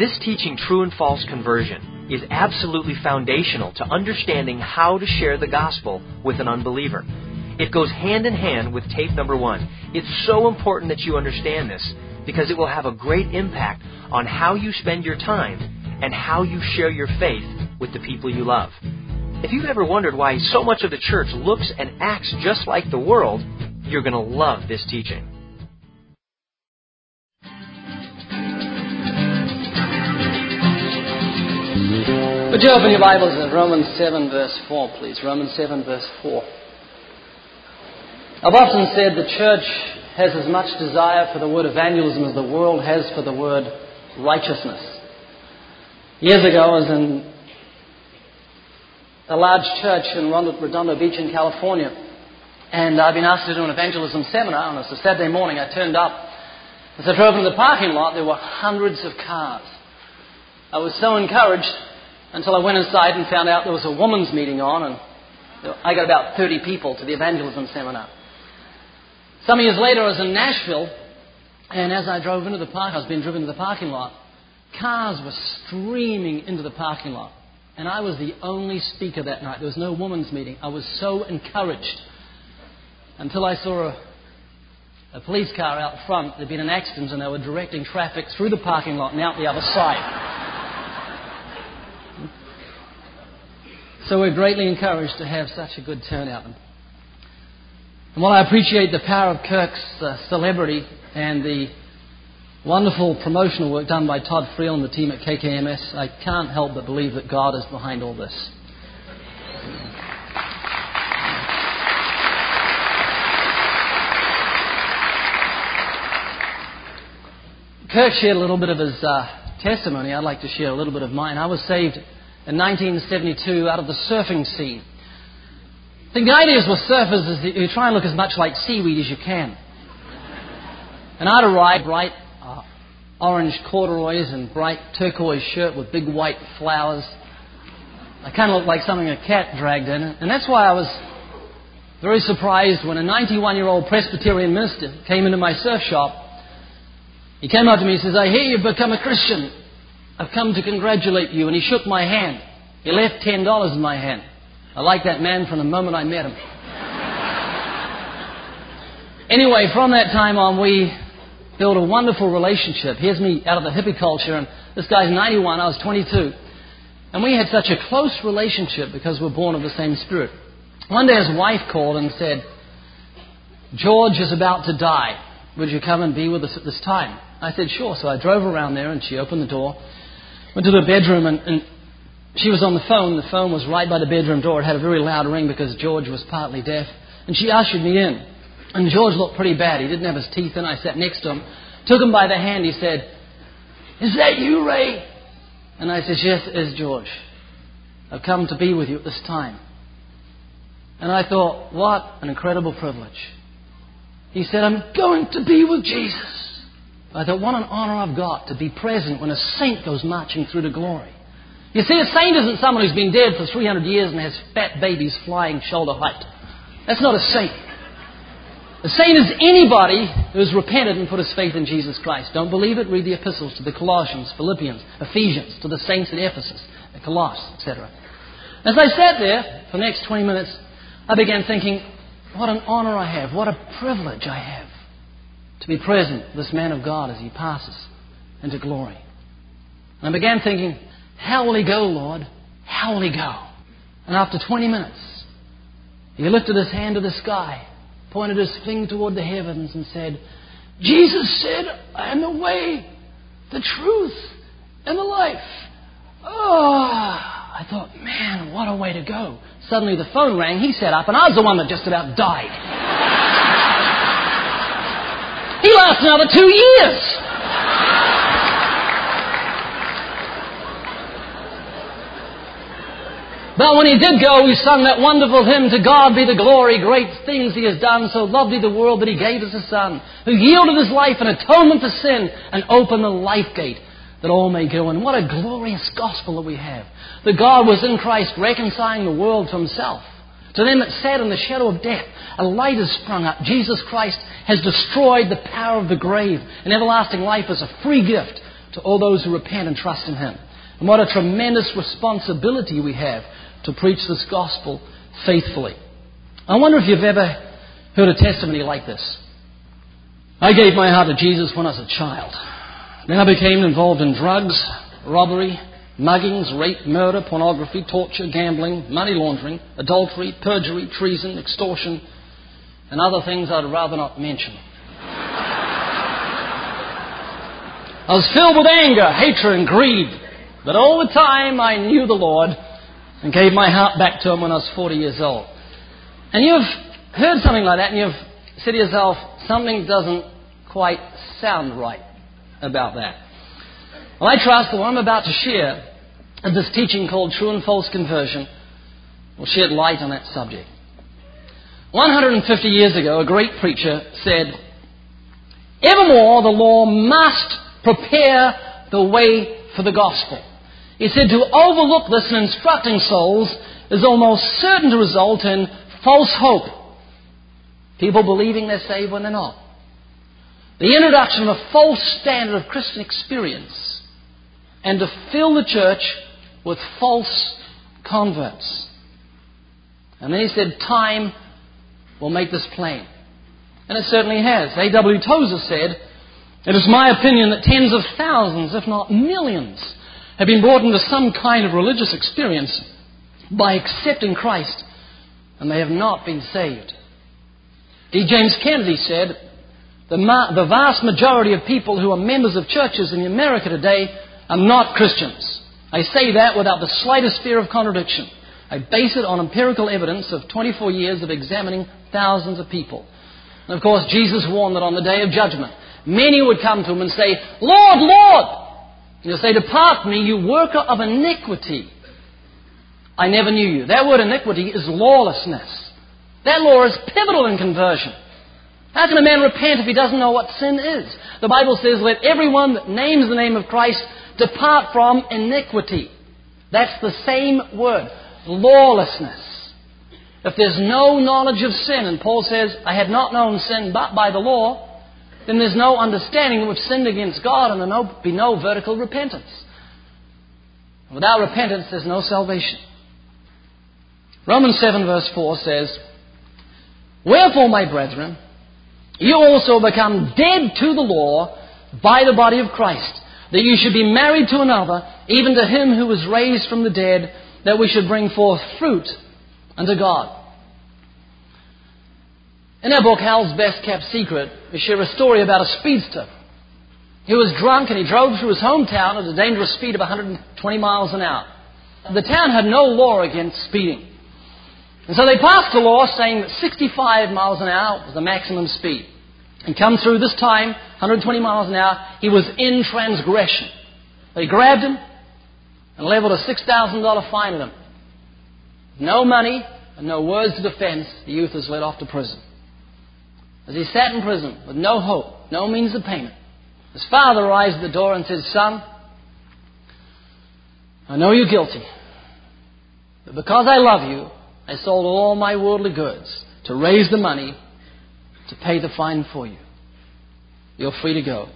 This teaching, True and False Conversion, is absolutely foundational to understanding how to share the gospel with an unbeliever. It goes hand in hand with tape number 1. It's so important that you understand this because it will have a great impact on how you spend your time and how you share your faith with the people you love. If you've ever wondered why so much of the church looks and acts just like the world, you're going to love this teaching. Would you open your Bibles in Romans 7 verse 4, please? Romans 7 verse 4. I've often said the church has as much desire for the word evangelism as the world has for the word righteousness. Years ago, I was in a large church in Redondo Beach in California, and I'd been asked to do an evangelism seminar, and it was a Saturday morning. I turned up. As I drove into the parking lot, there were hundreds of cars. I was so encouraged until I went inside and found out there was a women's meeting on, and I got about 30 people to the evangelism seminar. Some years later, I was in Nashville, and as I drove into the park, I was being driven to the parking lot, cars were streaming into the parking lot. And I was the only speaker that night. There was no women's meeting. I was so encouraged until I saw a police car out front. There'd been an accident, and they were directing traffic through the parking lot and out the other side. So we're greatly encouraged to have such a good turnout. And while I appreciate the power of Kirk's celebrity and the wonderful promotional work done by Todd Friel and the team at KKMS, I can't help but believe that God is behind all this. Kirk shared a little bit of his testimony. I'd like to share a little bit of mine. I was saved in 1972 out of the surfing scene. I think the idea with surfers is that you try and look as much like seaweed as you can. And I'd arrived bright orange corduroys and bright turquoise shirt with big white flowers. I kind of looked like something a cat dragged in. And that's why I was very surprised when a 91-year-old Presbyterian minister came into my surf shop. He came up to me and says, "I hear you've become a Christian. I've come to congratulate you." And he shook my hand. He left $10 in my hand. I liked that man from the moment I met him. Anyway, from that time on, we built a wonderful relationship. Here's me out of the hippie culture, and this guy's 91, I was 22. And we had such a close relationship because we're born of the same spirit. One day his wife called and said, "George is about to die. Would you come and be with us at this time?" I said, "Sure." So I drove around there, and she opened the door, went to the bedroom, and she was on the phone. The phone was right by the bedroom door. It had a very loud ring because George was partly deaf. And she ushered me in. And George looked pretty bad. He didn't have his teeth in. I sat next to him, took him by the hand. He said, "Is that you, Ray?" And I said, "Yes, it is, George. I've come to be with you at this time." And I thought, what an incredible privilege. He said, "I'm going to be with Jesus." I thought, what an honor I've got to be present when a saint goes marching through to glory. You see, a saint isn't someone who's been dead for 300 years and has fat babies flying shoulder height. That's not a saint. A saint is anybody who's repented and put his faith in Jesus Christ. Don't believe it? Read the epistles to the Colossians, Philippians, Ephesians, to the saints at Ephesus, at Colossus, etc. As I sat there for the next 20 minutes, I began thinking, what an honor I have, what a privilege I have to be present with this man of God as he passes into glory. And I began thinking, how will he go, Lord? How will he go? And after 20 minutes, he lifted his hand to the sky, pointed his finger toward the heavens and said, "Jesus said, I am the way, the truth, and the life." Oh, I thought, man, what a way to go. Suddenly the phone rang. He sat up, and I was the one that just about died. He lasted another 2 years. But when he did go, we sung that wonderful hymn, "To God be the glory, great things he has done. So loved he the world that he gave us a Son, who yielded his life in atonement for sin and opened the life gate that all may go in." What a glorious gospel that we have. That God was in Christ reconciling the world to himself. To them that sat in the shadow of death, a light has sprung up. Jesus Christ has destroyed the power of the grave, and everlasting life is a free gift to all those who repent and trust in Him. And what a tremendous responsibility we have to preach this gospel faithfully. I wonder if you've ever heard a testimony like this. I gave my heart to Jesus when I was a child. Then I became involved in drugs, robbery, muggings, rape, murder, pornography, torture, gambling, money laundering, adultery, perjury, treason, extortion, and other things I'd rather not mention. I was filled with anger, hatred, and greed. But all the time I knew the Lord and gave my heart back to Him when I was 40 years old. And you've heard something like that and you've said to yourself, something doesn't quite sound right about that. Well, I trust that what I'm about to share, this teaching called True and False Conversion, will shed light on that subject. 150 years ago, a great preacher said, "Evermore the law must prepare the way for the gospel." He said, "To overlook this in instructing souls is almost certain to result in false hope. People believing they're saved when they're not. The introduction of a false standard of Christian experience and to fill the church with false converts." And then he said, time will make this plain. And it certainly has. A.W. Tozer said, "It is my opinion that tens of thousands, if not millions, have been brought into some kind of religious experience by accepting Christ, and they have not been saved." D. James Kennedy said, the vast majority of people who are members of churches in America today are not Christians. I say that without the slightest fear of contradiction. I base it on empirical evidence of 24 years of examining thousands of people. And of course, Jesus warned that on the day of judgment, many would come to Him and say, "Lord, Lord!" And He'll say, "Depart from me, you worker of iniquity. I never knew you." That word iniquity is lawlessness. That law is pivotal in conversion. How can a man repent if he doesn't know what sin is? The Bible says, "Let everyone that names the name of Christ depart from iniquity." That's the same word, lawlessness. If there's no knowledge of sin, and Paul says, "I had not known sin but by the law," then there's no understanding that we've sinned against God, and there'll be no vertical repentance. Without repentance, there's no salvation. Romans 7 verse 4 says, "Wherefore, my brethren, you also become dead to the law by the body of Christ, that you should be married to another, even to Him who was raised from the dead, that we should bring forth fruit unto God." In our book, Hal's Best Kept Secret, we share a story about a speedster. He was drunk and he drove through his hometown at a dangerous speed of 120 miles an hour. The town had no law against speeding. And so they passed a law saying that 65 miles an hour was the maximum speed. And come through this time, 120 miles an hour, he was in transgression. They grabbed him and leveled a $6,000 fine at him. No money and no words of defense, the youth was led off to prison. As he sat in prison with no hope, no means of payment, his father arrives at the door and says, "Son, I know you're guilty, but because I love you, I sold all my worldly goods to raise the money to pay the fine for you. You're free to go."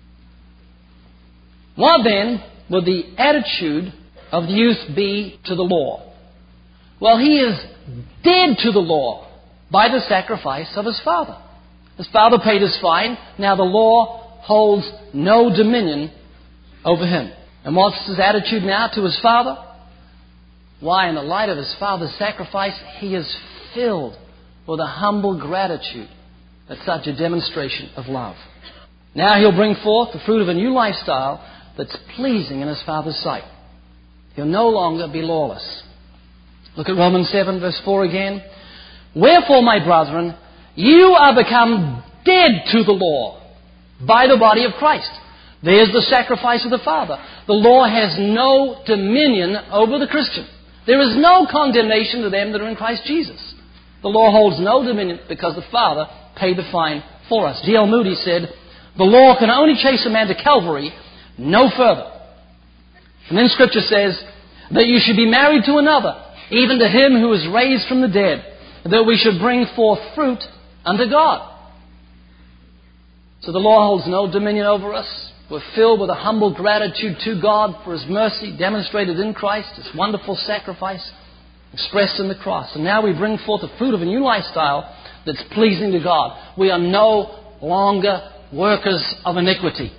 What then would the attitude of the youth be to the law? Well, he is dead to the law by the sacrifice of his father. His father paid his fine. Now the law holds no dominion over him. And what's his attitude now to his father? Why, in the light of his father's sacrifice, he is filled with a humble gratitude at such a demonstration of love. Now he'll bring forth the fruit of a new lifestyle that's pleasing in his father's sight. He'll no longer be lawless. Look at Romans 7 verse 4 again. "Wherefore, my brethren, you are become dead to the law by the body of Christ." There's the sacrifice of the Father. The law has no dominion over the Christian. There is no condemnation to them that are in Christ Jesus. The law holds no dominion because the Father paid the fine for us. D.L. Moody said, "The law can only chase a man to Calvary, no further." And then Scripture says that you should be married to another, even to Him who is raised from the dead, that we should bring forth fruit unto God. So the law holds no dominion over us. We're filled with a humble gratitude to God for His mercy demonstrated in Christ, His wonderful sacrifice expressed in the cross. And now we bring forth the fruit of a new lifestyle that's pleasing to God. We are no longer workers of iniquity.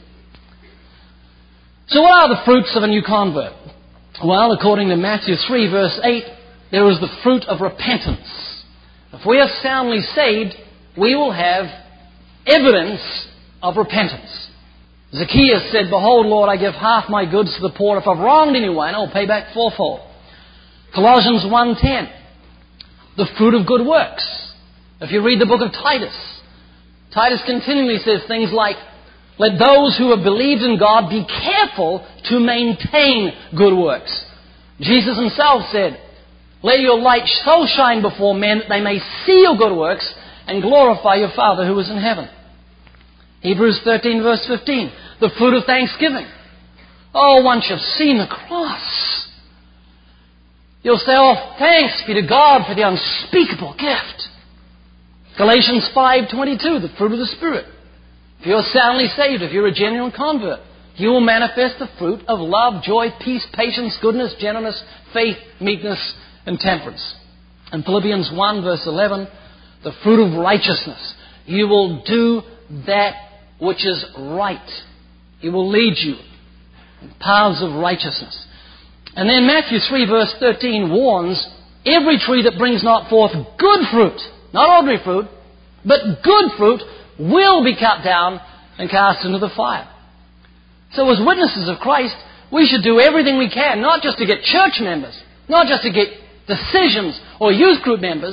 So what are the fruits of a new convert? Well, according to Matthew 3 verse 8, there is the fruit of repentance. If we are soundly saved, we will have evidence of repentance. Zacchaeus said, "Behold, Lord, I give half my goods to the poor. If I've wronged anyone, I'll pay back fourfold." Colossians 1:10, the fruit of good works. If you read the book of Titus, Titus continually says things like, "Let those who have believed in God be careful to maintain good works." Jesus Himself said, "Let your light so shine before men that they may see your good works and glorify your Father who is in heaven." Hebrews 13 verse 15, the fruit of thanksgiving. Oh, once you've seen the cross, you'll say, "Oh, thanks be to God for the unspeakable gift." Galatians 5:22, the fruit of the Spirit. If you're soundly saved, if you're a genuine convert, you will manifest the fruit of love, joy, peace, patience, goodness, gentleness, faith, meekness, and temperance. In Philippians 1 verse 11, the fruit of righteousness. You will do that which is right. He will lead you in paths of righteousness. And then Matthew 3 verse 13 warns, every tree that brings not forth good fruit, not ordinary fruit, but good fruit, will be cut down and cast into the fire. So as witnesses of Christ, we should do everything we can, not just to get church members, not just to get decisions or youth group members,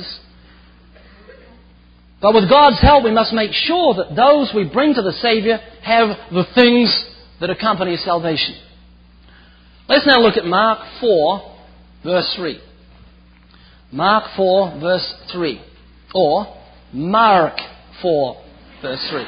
but with God's help we must make sure that those we bring to the Savior have the things that accompany salvation. Let's now look at Mark 4 verse 3. Mark 4 verse 3. Or Mark 4 verse 3.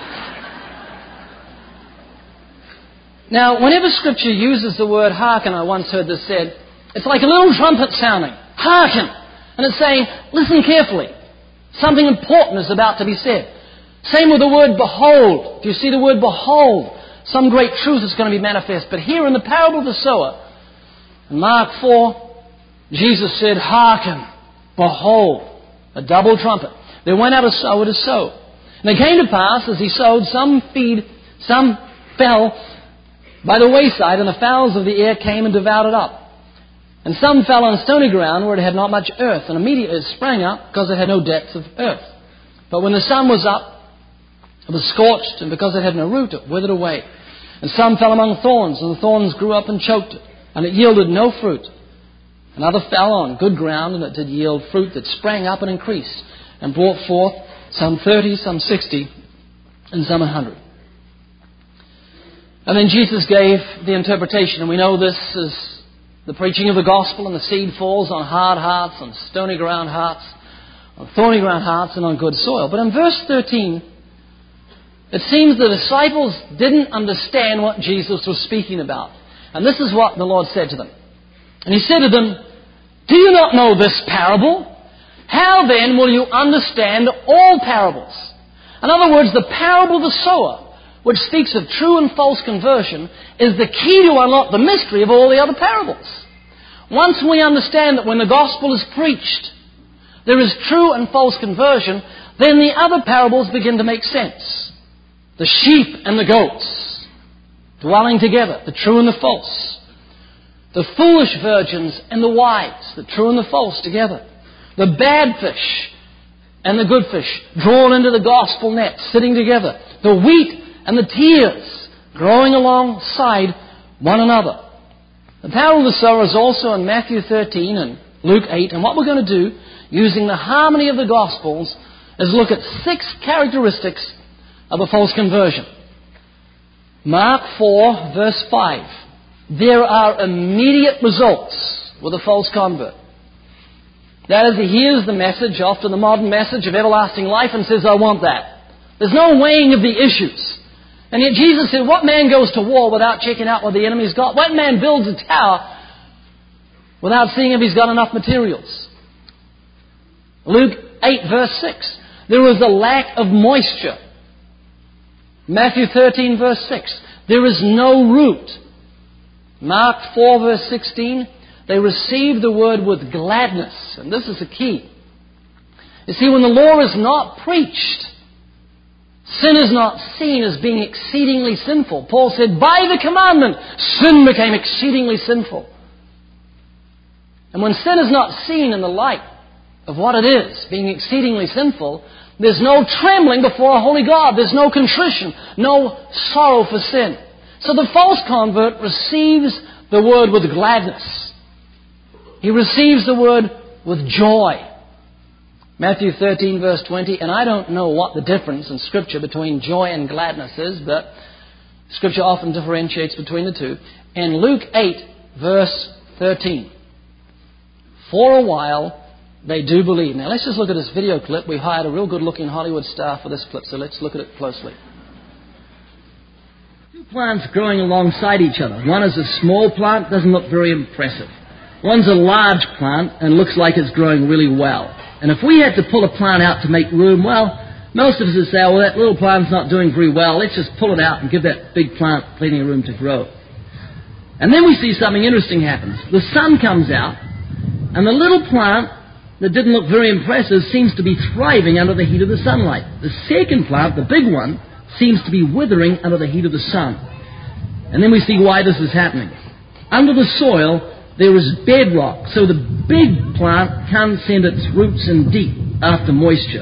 Now, whenever Scripture uses the word hearken, I once heard this said, it's like a little trumpet sounding. Hearken! And it's saying, listen carefully. Something important is about to be said. Same with the word behold. If you see the word behold, some great truth is going to be manifest. But here in the parable of the sower, in Mark 4, Jesus said, hearken, behold, a double trumpet. There went out a sower to sow. And it came to pass, as he sowed, some fell by the wayside, and the fowls of the air came and devoured it up. And some fell on stony ground where it had not much earth, and immediately it sprang up because it had no depth of earth. But when the sun was up, it was scorched, and because it had no root, it withered away. And some fell among thorns, and the thorns grew up and choked it, and it yielded no fruit. And other fell on good ground, and it did yield fruit that sprang up and increased, and brought forth some 30, some 60, and some 100. And then Jesus gave the interpretation, and we know this is the preaching of the gospel, and the seed falls on hard hearts, on stony ground hearts, on thorny ground hearts, and on good soil. But in verse 13, it seems the disciples didn't understand what Jesus was speaking about. And this is what the Lord said to them. And He said to them, do you not know this parable? How then will you understand all parables? In other words, the parable of the sower, which speaks of true and false conversion, is the key to unlock the mystery of all the other parables. Once we understand that when the gospel is preached, there is true and false conversion, then the other parables begin to make sense. The sheep and the goats dwelling together, the true and the false. The foolish virgins and the wise, the true and the false together. The bad fish and the good fish drawn into the gospel net, sitting together. The wheat and the tares growing alongside one another. The parable of the sower is also in Matthew 13 and Luke 8. And what we're going to do, using the harmony of the Gospels, is look at 6 characteristics of a false conversion. Mark 4, verse 5. There are immediate results with a false convert. That is, he hears the message, often the modern message of everlasting life, and says, I want that. There's no weighing of the issues. And yet Jesus said, what man goes to war without checking out what the enemy's got? What man builds a tower without seeing if he's got enough materials? Luke 8 verse 6. There was a lack of moisture. Matthew 13 verse 6. There is no root. Mark 4 verse 16, they received the word with gladness. And this is the key. You see, when the law is not preached, sin is not seen as being exceedingly sinful. Paul said, by the commandment, sin became exceedingly sinful. And when sin is not seen in the light of what it is, being exceedingly sinful, there's no trembling before a holy God. There's no contrition, no sorrow for sin. So the false convert receives the word with gladness. He receives the word with joy. Matthew 13 verse 20, and I don't know what the difference in Scripture between joy and gladness is, but Scripture often differentiates between the two. And Luke 8 verse 13. For a while they do believe. Now let's just look at this video clip. We hired a real good looking Hollywood star for this clip, so let's look at it closely. Two plants growing alongside each other. One is a small plant, doesn't look very impressive. One's a large plant and looks like it's growing really well. And if we had to pull a plant out to make room, well, most of us would say, well, that little plant's not doing very well. Let's just pull it out and give that big plant plenty of room to grow. And then we see something interesting happens. The sun comes out, and the little plant that didn't look very impressive seems to be thriving under the heat of the sunlight. The second plant, the big one, seems to be withering under the heat of the sun. And then we see why this is happening. Under the soil, there is bedrock, so the big plant can't send its roots in deep after moisture.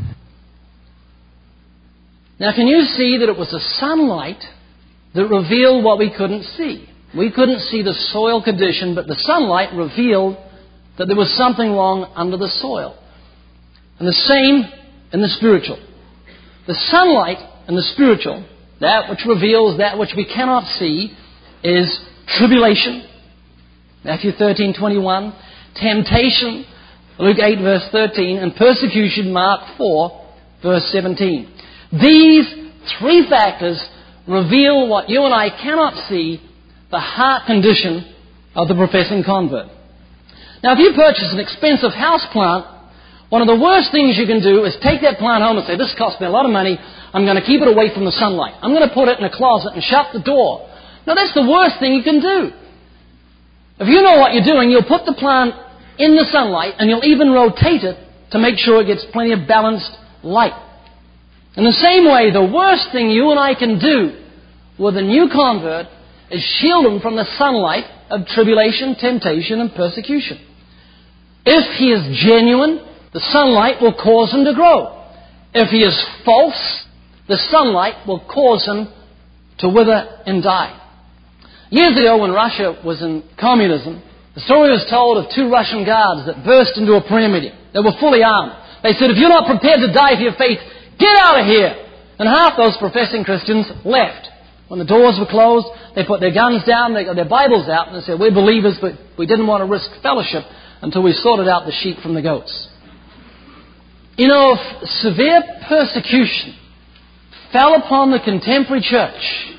Now, can you see that it was the sunlight that revealed what we couldn't see? We couldn't see the soil condition, but the sunlight revealed that there was something wrong under the soil. And the same in the spiritual. The sunlight in the spiritual, that which reveals that which we cannot see, is tribulation, Matthew 13:21, temptation, Luke 8 verse 13, and persecution, Mark 4 verse 17. These three factors reveal what you and I cannot see, the heart condition of the professing convert. Now, if you purchase an expensive house plant, one of the worst things you can do is take that plant home and say, this cost me a lot of money, I'm going to keep it away from the sunlight. I'm going to put it in a closet and shut the door. Now, that's the worst thing you can do. If you know what you're doing, you'll put the plant in the sunlight and you'll even rotate it to make sure it gets plenty of balanced light. In the same way, the worst thing you and I can do with a new convert is shield him from the sunlight of tribulation, temptation, and persecution. If he is genuine, the sunlight will cause him to grow. If he is false, the sunlight will cause him to wither and die. Years ago, when Russia was in communism, the story was told of two Russian guards that burst into a prayer meeting. They were fully armed. They said, if you're not prepared to die for your faith, get out of here! And half those professing Christians left. When the doors were closed, they put their guns down, they got their Bibles out, and they said, we're believers, but we didn't want to risk fellowship until we sorted out the sheep from the goats. You know, if severe persecution fell upon the contemporary church,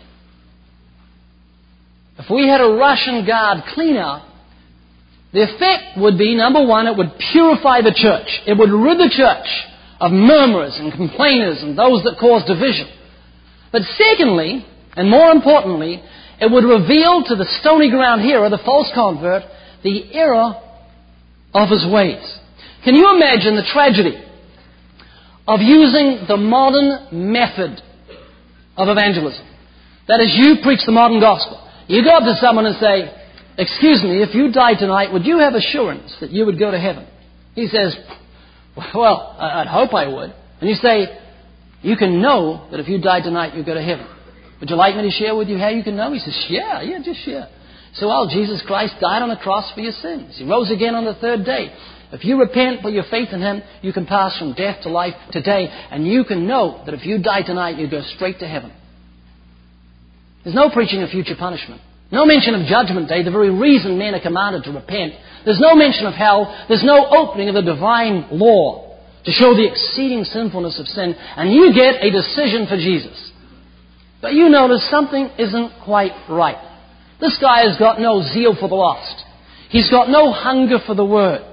if we had a Russian guard clean out, the effect would be, number one, it would purify the church. It would rid the church of murmurers and complainers and those that cause division. But secondly, and more importantly, it would reveal to the stony ground hearer, the false convert, the error of his ways. Can you imagine the tragedy of using the modern method of evangelism? That is, you preach the modern gospel. You go up to someone and say, excuse me, if you died tonight, would you have assurance that you would go to heaven? He says, well, I'd hope I would. And you say, you can know that if you died tonight, you'd go to heaven. Would you like me to share with you how you can know? He says, yeah, just share. So, well, Jesus Christ died on the cross for your sins. He rose again on the third day. If you repent, put your faith in Him, you can pass from death to life today. And you can know that if you die tonight, you go straight to heaven. There's no preaching of future punishment. No mention of judgment day, the very reason men are commanded to repent. There's no mention of hell. There's no opening of the divine law to show the exceeding sinfulness of sin. And you get a decision for Jesus. But you notice something isn't quite right. This guy has got no zeal for the lost. He's got no hunger for the Word.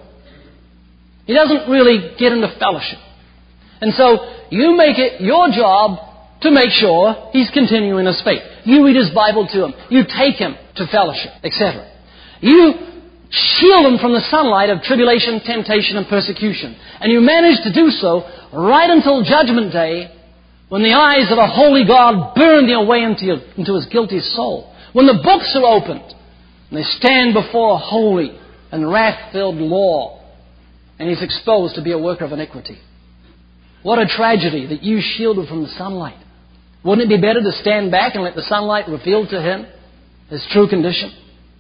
He doesn't really get into fellowship. And so you make it your job to make sure he's continuing his faith. You read his Bible to him. You take him to fellowship, etc. You shield him from the sunlight of tribulation, temptation, and persecution. And you manage to do so right until Judgment Day, when the eyes of a holy God burn their way into his guilty soul. When the books are opened, and they stand before a holy and wrath-filled law, and he's exposed to be a worker of iniquity. What a tragedy that you shielded from the sunlight. Wouldn't it be better to stand back and let the sunlight reveal to him his true condition,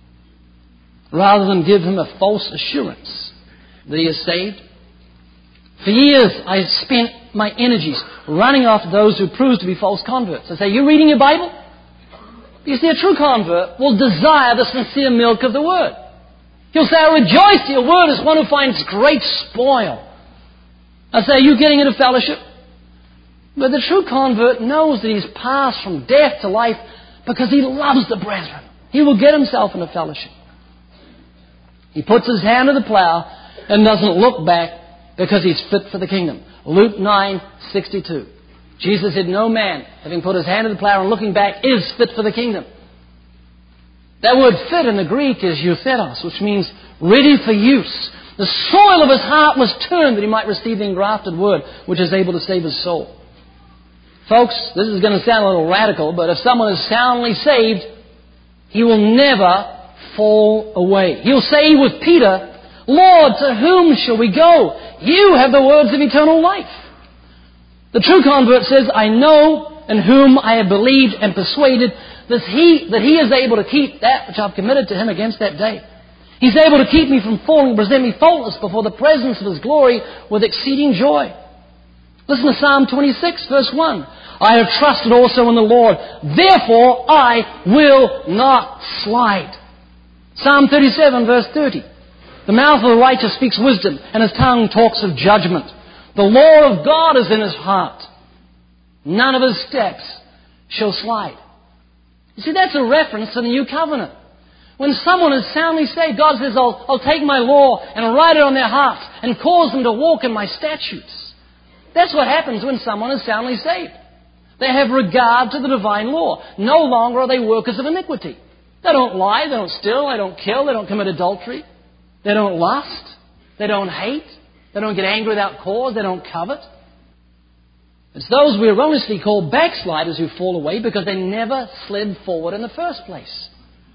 rather than give him a false assurance that he is saved? For years, I spent my energies running after those who proved to be false converts. I say, you reading your Bible? You see, a true convert will desire the sincere milk of the Word. He'll say, I rejoice to your Word as one who finds great spoil. I say, are you getting into fellowship? But the true convert knows that he's passed from death to life because he loves the brethren. He will get himself into fellowship. He puts his hand to the plow and doesn't look back because he's fit for the kingdom. Luke 9:62. Jesus said, no man, having put his hand to the plow and looking back, is fit for the kingdom. That word fit in the Greek is eutheros, which means ready for use. The soil of his heart was turned that he might receive the engrafted word, which is able to save his soul. Folks, this is going to sound a little radical, but if someone is soundly saved, he will never fall away. He'll say with Peter, Lord, to whom shall we go? You have the words of eternal life. The true convert says, I know in whom I have believed and persuaded that he is able to keep that which I've committed to him against that day. He's able to keep me from falling, present me faultless before the presence of his glory with exceeding joy. Listen to Psalm 26, verse 1. I have trusted also in the Lord. Therefore, I will not slide. Psalm 37, verse 30. The mouth of the righteous speaks wisdom, and his tongue talks of judgment. The law of God is in his heart. None of his steps shall slide. You see, that's a reference to the new covenant. When someone is soundly saved, God says, I'll take my law and write it on their hearts and cause them to walk in my statutes. That's what happens when someone is soundly saved. They have regard to the divine law. No longer are they workers of iniquity. They don't lie, they don't steal, they don't kill, they don't commit adultery. They don't lust, they don't hate, they don't get angry without cause, they don't covet. It's those we erroneously call backsliders who fall away because they never slid forward in the first place.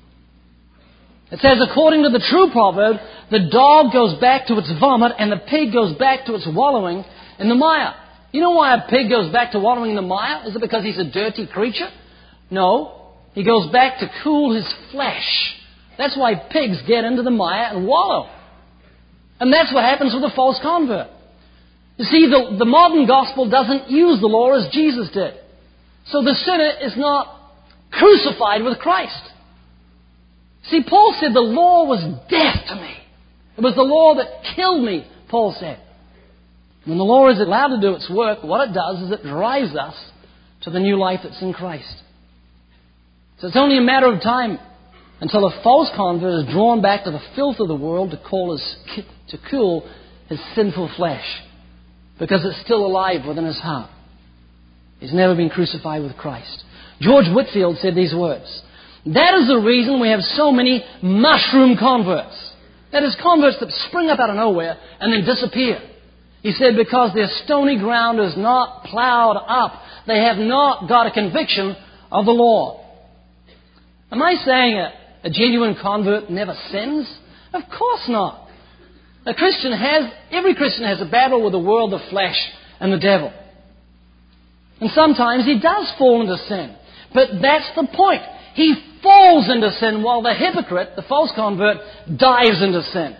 It says, according to the true proverb, the dog goes back to its vomit and the pig goes back to its wallowing in the mire. You know why a pig goes back to wallowing in the mire? Is it because he's a dirty creature? No. He goes back to cool his flesh. That's why pigs get into the mire and wallow. And that's what happens with a false convert. You see, the modern gospel doesn't use the law as Jesus did. So the sinner is not crucified with Christ. See, Paul said the law was death to me. It was the law that killed me, Paul said. When the law is allowed to do its work, what it does is it drives us to the new life that's in Christ. So it's only a matter of time until a false convert is drawn back to the filth of the world to cool his sinful flesh, because it's still alive within his heart. He's never been crucified with Christ. George Whitefield said these words, that is the reason we have so many mushroom converts. That is, converts that spring up out of nowhere and then disappear. He said, because their stony ground is not plowed up. They have not got a conviction of the law. Am I saying a genuine convert never sins? Of course not. Every Christian has a battle with the world, the flesh, and the devil. And sometimes he does fall into sin. But that's the point. He falls into sin while the hypocrite, the false convert, dives into sin.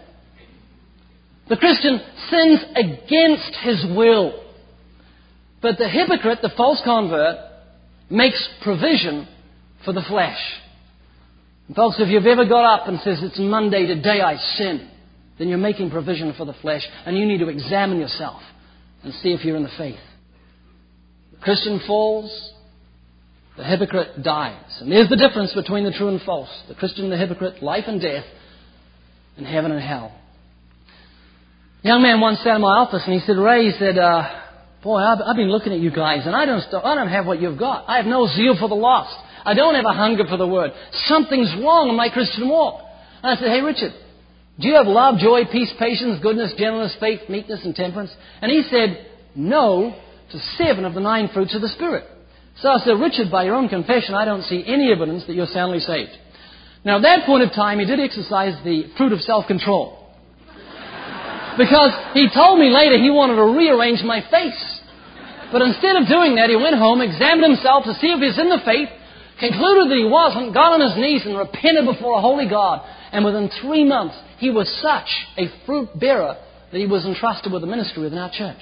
The Christian sins against his will. But the hypocrite, the false convert, makes provision for the flesh. And folks, if you've ever got up and says, it's Monday, today I sin, then you're making provision for the flesh, and you need to examine yourself and see if you're in the faith. The Christian falls, the hypocrite dies. And there's the difference between the true and false. The Christian and the hypocrite, life and death, and heaven and hell. A young man once sat in my office and he said, Ray, he said, Boy, I've been looking at you guys, and I don't have what you've got. I have no zeal for the lost. I don't have a hunger for the Word. Something's wrong in my Christian walk. And I said, hey, Richard, do you have love, joy, peace, patience, goodness, gentleness, faith, meekness, and temperance? And he said, no to 7 of the 9 fruits of the Spirit. So I said, Richard, by your own confession, I don't see any evidence that you're soundly saved. Now, at that point of time, he did exercise the fruit of self-control. Because he told me later he wanted to rearrange my face. But instead of doing that, he went home, examined himself to see if he's in the faith, concluded that he wasn't, got on his knees and repented before a holy God. And within 3 months, he was such a fruit bearer that he was entrusted with a ministry within our church.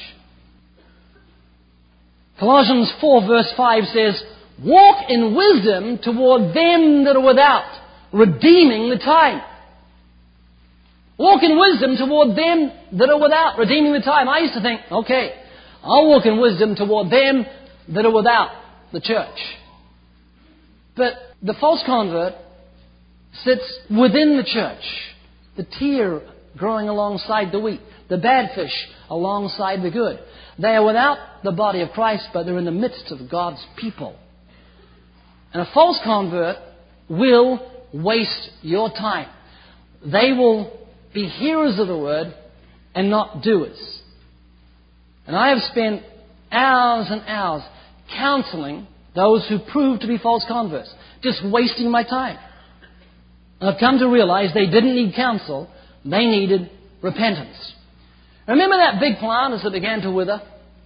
Colossians 4 verse 5 says, walk in wisdom toward them that are without, redeeming the time. Walk in wisdom toward them that are without, redeeming the time. I used to think, okay, I'll walk in wisdom toward them that are without the church. But the false convert sits within the church. The tear growing alongside the wheat. The bad fish alongside the good. They are without the body of Christ, but they're in the midst of God's people. And a false convert will waste your time. They will be hearers of the word and not doers. And I have spent hours and hours counseling those who prove to be false converts, just wasting my time. And I've come to realize they didn't need counsel, they needed repentance. Remember that big plant as it began to wither?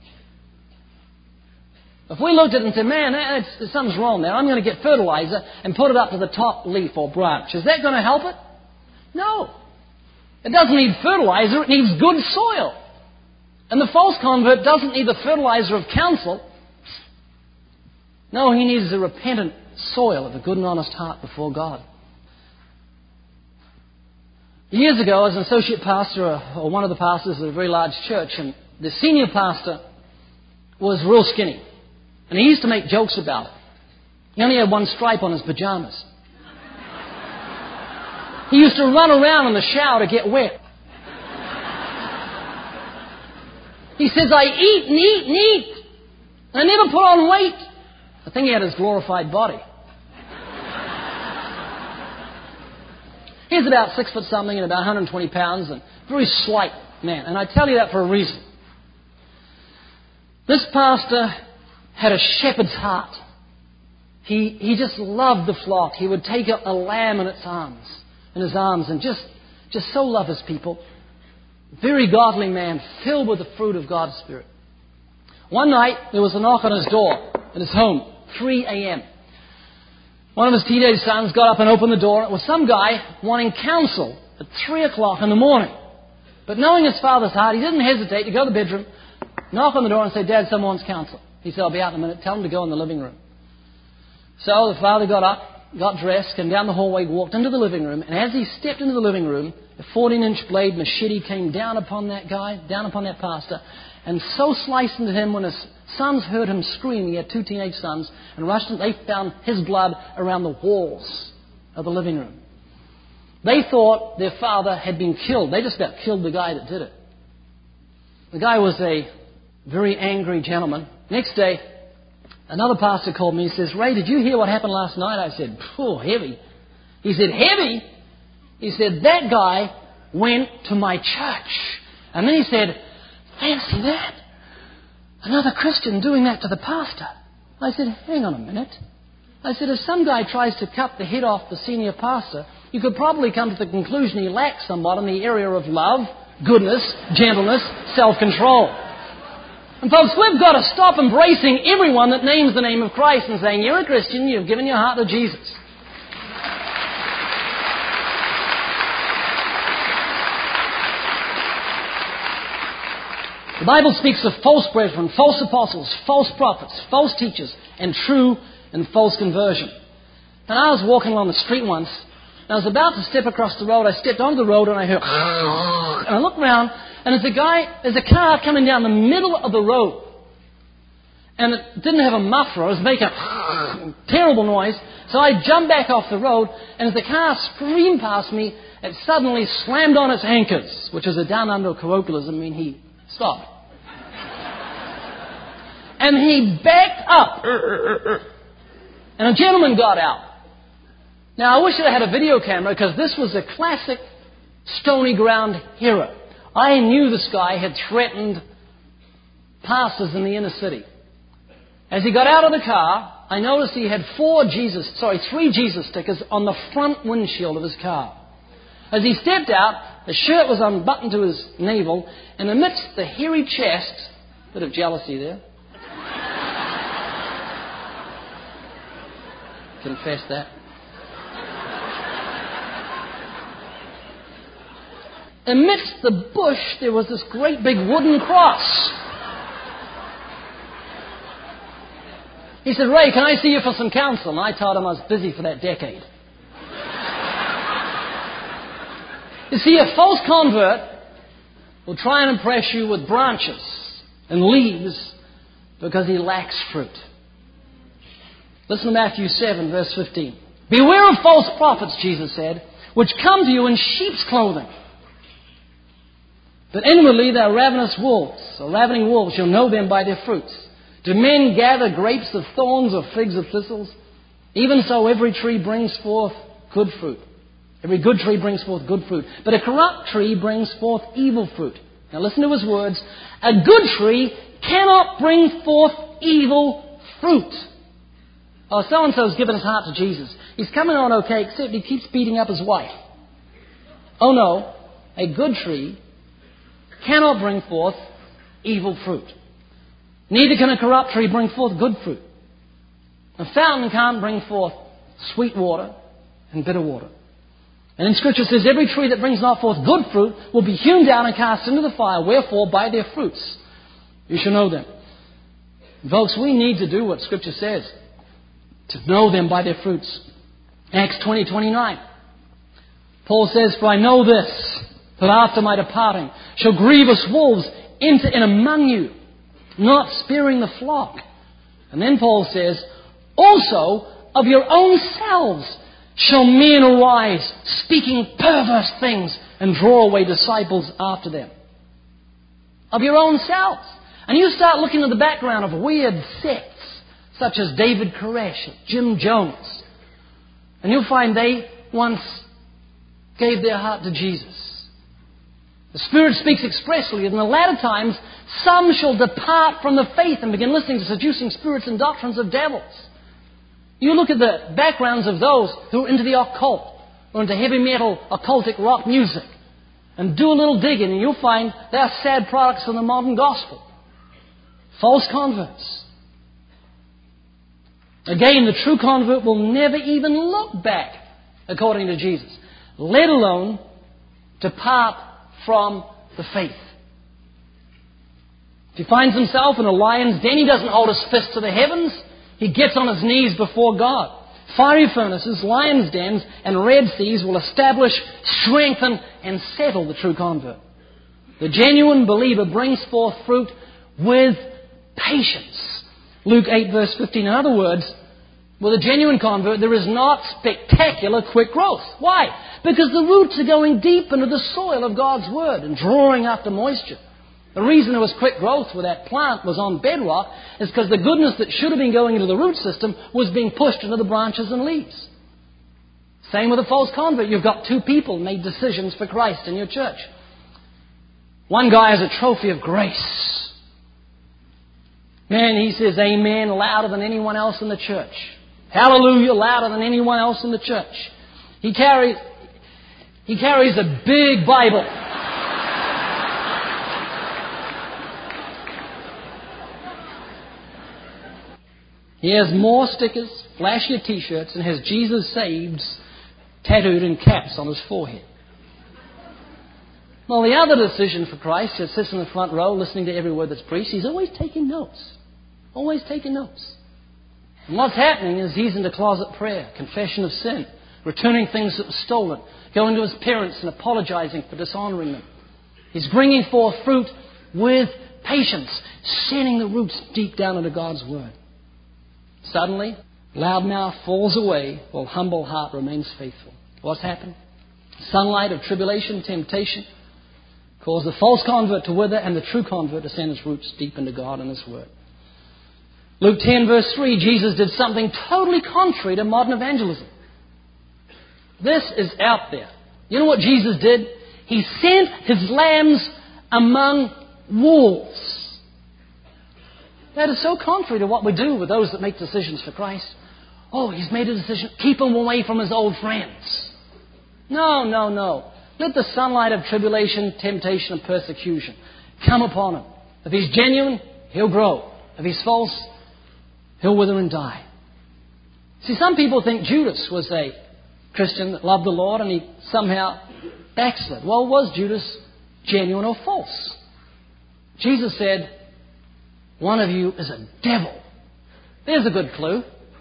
If we looked at it and said, man, something's wrong there, I'm going to get fertilizer and put it up to the top leaf or branch. Is that going to help it? No. It doesn't need fertilizer, it needs good soil. And the false convert doesn't need the fertilizer of counsel. No, he needs the repentant soil of a good and honest heart before God. Years ago, I was an associate pastor or one of the pastors of a very large church, and the senior pastor was real skinny. And he used to make jokes about it. He only had one stripe on his pajamas. He used to run around in the shower to get wet. He says, I eat and eat and eat. I never put on weight. I think he had his glorified body. He's about 6 foot something and about 120 pounds and very slight man. And I tell you that for a reason. This pastor had a shepherd's heart. He just loved the flock. He would take a lamb in his arms and just so love his people. Very godly man, filled with the fruit of God's Spirit. One night, there was a knock on his door at his home, 3 a.m. One of his teenage sons got up and opened the door. It was some guy wanting counsel at 3 o'clock in the morning. But knowing his father's heart, he didn't hesitate to go to the bedroom, knock on the door and say, Dad, someone wants counsel. He said, I'll be out in a minute. Tell him to go in the living room. So the father got up, got dressed, came down the hallway, walked into the living room. And as he stepped into the living room, a 14-inch blade machete came down upon that guy, down upon that pastor, and so sliced into him when his sons heard him scream. He had 2 teenage sons, and rushed in. They found his blood around the walls of the living room. They thought their father had been killed. They just about killed the guy that did it. The guy was a very angry gentleman. Next day, another pastor called me. He says, Ray, did you hear what happened last night? I said, oh, heavy. He said, heavy? He said, that guy went to my church. And then he said, fancy that. Another Christian doing that to the pastor. I said, hang on a minute. I said, if some guy tries to cut the head off the senior pastor, you could probably come to the conclusion he lacks somewhat in the area of love, goodness, gentleness, self-control. And folks, we've got to stop embracing everyone that names the name of Christ and saying, you're a Christian, you've given your heart to Jesus. The Bible speaks of false brethren, false apostles, false prophets, false teachers, and true and false conversion. And I was walking along the street once, and I was about to step across the road. I stepped onto the road and I heard, and I looked around, and there's a car coming down the middle of the road. And it didn't have a muffler. It was making a terrible noise. So I jumped back off the road, and as the car screamed past me, it suddenly slammed on its anchors, which is a down under colloquialism, he stopped. And he backed up. And a gentleman got out. Now, I wish I had a video camera because this was a classic Stony Ground hero. I knew this guy had threatened pastors in the inner city. As he got out of the car, I noticed he had three Jesus stickers on the front windshield of his car. As he stepped out, the shirt was unbuttoned to his navel, and amidst the hairy chest, bit of jealousy there. Confess that. Amidst the bush, there was this great big wooden cross. He said, "Ray, can I see you for some counsel?" And I told him I was busy for that decade. You see, a false convert will try and impress you with branches and leaves because he lacks fruit. Listen to Matthew 7, verse 15. "Beware of false prophets," Jesus said, "which come to you in sheep's clothing. But inwardly they are ravenous wolves, or ravening wolves. You'll know them by their fruits. Do men gather grapes of thorns or figs of thistles? Even so every tree brings forth good fruit. Every good tree brings forth good fruit. But a corrupt tree brings forth evil fruit." Now listen to his words. "A good tree cannot bring forth evil fruit." Oh, so-and-so's given his heart to Jesus. He's coming on okay, except he keeps beating up his wife. Oh no, a good tree cannot bring forth evil fruit. Neither can a corrupt tree bring forth good fruit. A fountain can't bring forth sweet water and bitter water. And in Scripture it says, "Every tree that brings not forth good fruit will be hewn down and cast into the fire. Wherefore, by their fruits you shall know them." And folks, we need to do what Scripture says, to know them by their fruits. Acts 20:29. Paul says, "For I know this, that after my departing shall grievous wolves enter in among you, not sparing the flock." And then Paul says, "Also of your own selves shall men arise, speaking perverse things, and draw away disciples after them." Of your own selves. And you start looking at the background of weird sects, such as David Koresh, Jim Jones, and you'll find they once gave their heart to Jesus. The Spirit speaks expressly that in the latter times some shall depart from the faith and begin listening to seducing spirits and doctrines of devils. You look at the backgrounds of those who are into the occult or into heavy metal, occultic rock music, and do a little digging, and you'll find they are sad products of the modern gospel. False converts. Again, the true convert will never even look back, according to Jesus, let alone depart from the faith. If he finds himself in a lion's den, he doesn't hold his fist to the heavens. He gets on his knees before God. Fiery furnaces, lions' dens, and Red Seas will establish, strengthen, and settle the true convert. The genuine believer brings forth fruit with patience. Luke 8, verse 15. In other words, with a genuine convert, there is not spectacular quick growth. Why? Because the roots are going deep into the soil of God's Word and drawing up the moisture. The reason there was quick growth where that plant was on bedrock is because the goodness that should have been going into the root system was being pushed into the branches and leaves. Same with a false convert. You've got two people made decisions for Christ in your church. One guy has a trophy of grace. Man, he says amen louder than anyone else in the church. Hallelujah louder than anyone else in the church. He carries a big Bible. He has more stickers, flashier T-shirts, and has Jesus Saves tattooed in caps on his forehead. Well, the other decision for Christ that sits in the front row listening to every word that's preached, he's always taking notes. Always taking notes. And what's happening is he's into closet prayer, confession of sin, returning things that were stolen, going to his parents and apologizing for dishonoring them. He's bringing forth fruit with patience, sending the roots deep down into God's Word. Suddenly, loud mouth falls away while humble heart remains faithful. What's happened? Sunlight of tribulation, temptation, cause the false convert to wither and the true convert to send his roots deep into God and His Word. Luke 10 verse 3, Jesus did something totally contrary to modern evangelism. This is out there. You know what Jesus did? He sent His lambs among wolves. That is so contrary to what we do with those that make decisions for Christ. Oh, he's made a decision. Keep him away from his old friends. No. Let the sunlight of tribulation, temptation, and persecution come upon him. If he's genuine, he'll grow. If he's false, he'll wither and die. See, some people think Judas was a Christian that loved the Lord and he somehow backslid. Well, was Judas genuine or false? Jesus said, one of you is a devil. There's a good clue.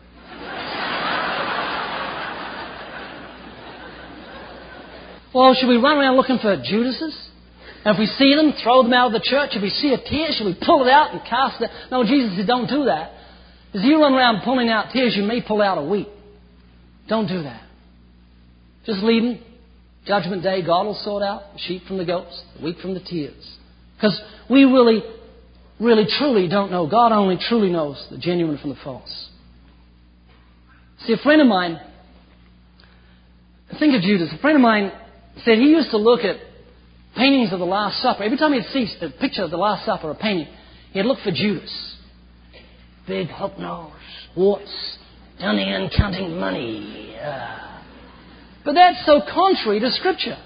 Well, should we run around looking for Judases? And if we see them, throw them out of the church. If we see a tear, should we pull it out and cast it? No, Jesus said, don't do that. As you run around pulling out tears, you may pull out a wheat. Don't do that. Just leave them. Judgment Day, God will sort out the sheep from the goats, the wheat from the tears. Because we really, truly don't know. God only truly knows the genuine from the false. See, a friend of mine, think of Judas. A friend of mine said he used to look at paintings of the Last Supper. Every time he'd see a picture of the Last Supper, a painting, he'd look for Judas. Big hook nose, warts, down the end counting money. But that's so contrary to Scripture.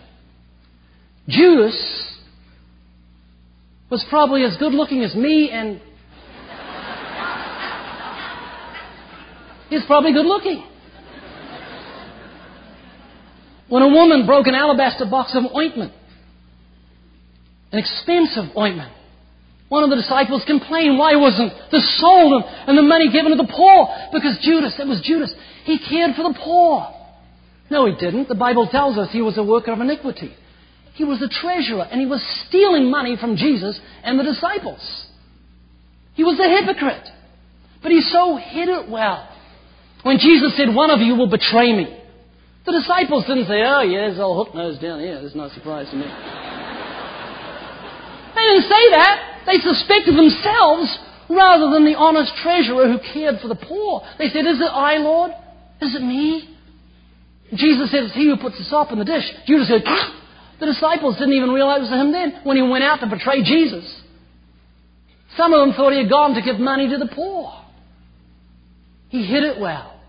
Judas was probably as good looking as me, and he's probably good looking. When a woman broke an alabaster box of ointment, an expensive ointment, one of the disciples complained, why wasn't this sold and the money given to the poor? Because it was Judas. He cared for the poor. No, he didn't. The Bible tells us he was a worker of iniquity. He was a treasurer, and he was stealing money from Jesus and the disciples. He was a hypocrite. But he so hid it well. When Jesus said, one of you will betray me, the disciples didn't say, oh, yeah, there's old hook nose down here. There's no surprise to me. They didn't say that. They suspected themselves rather than the honest treasurer who cared for the poor. They said, is it I, Lord? Is it me? Jesus said, it's he who puts the sop in the dish. Judas said, the disciples didn't even realize it was him then when he went out to betray Jesus. Some of them thought he had gone to give money to the poor. He hid it well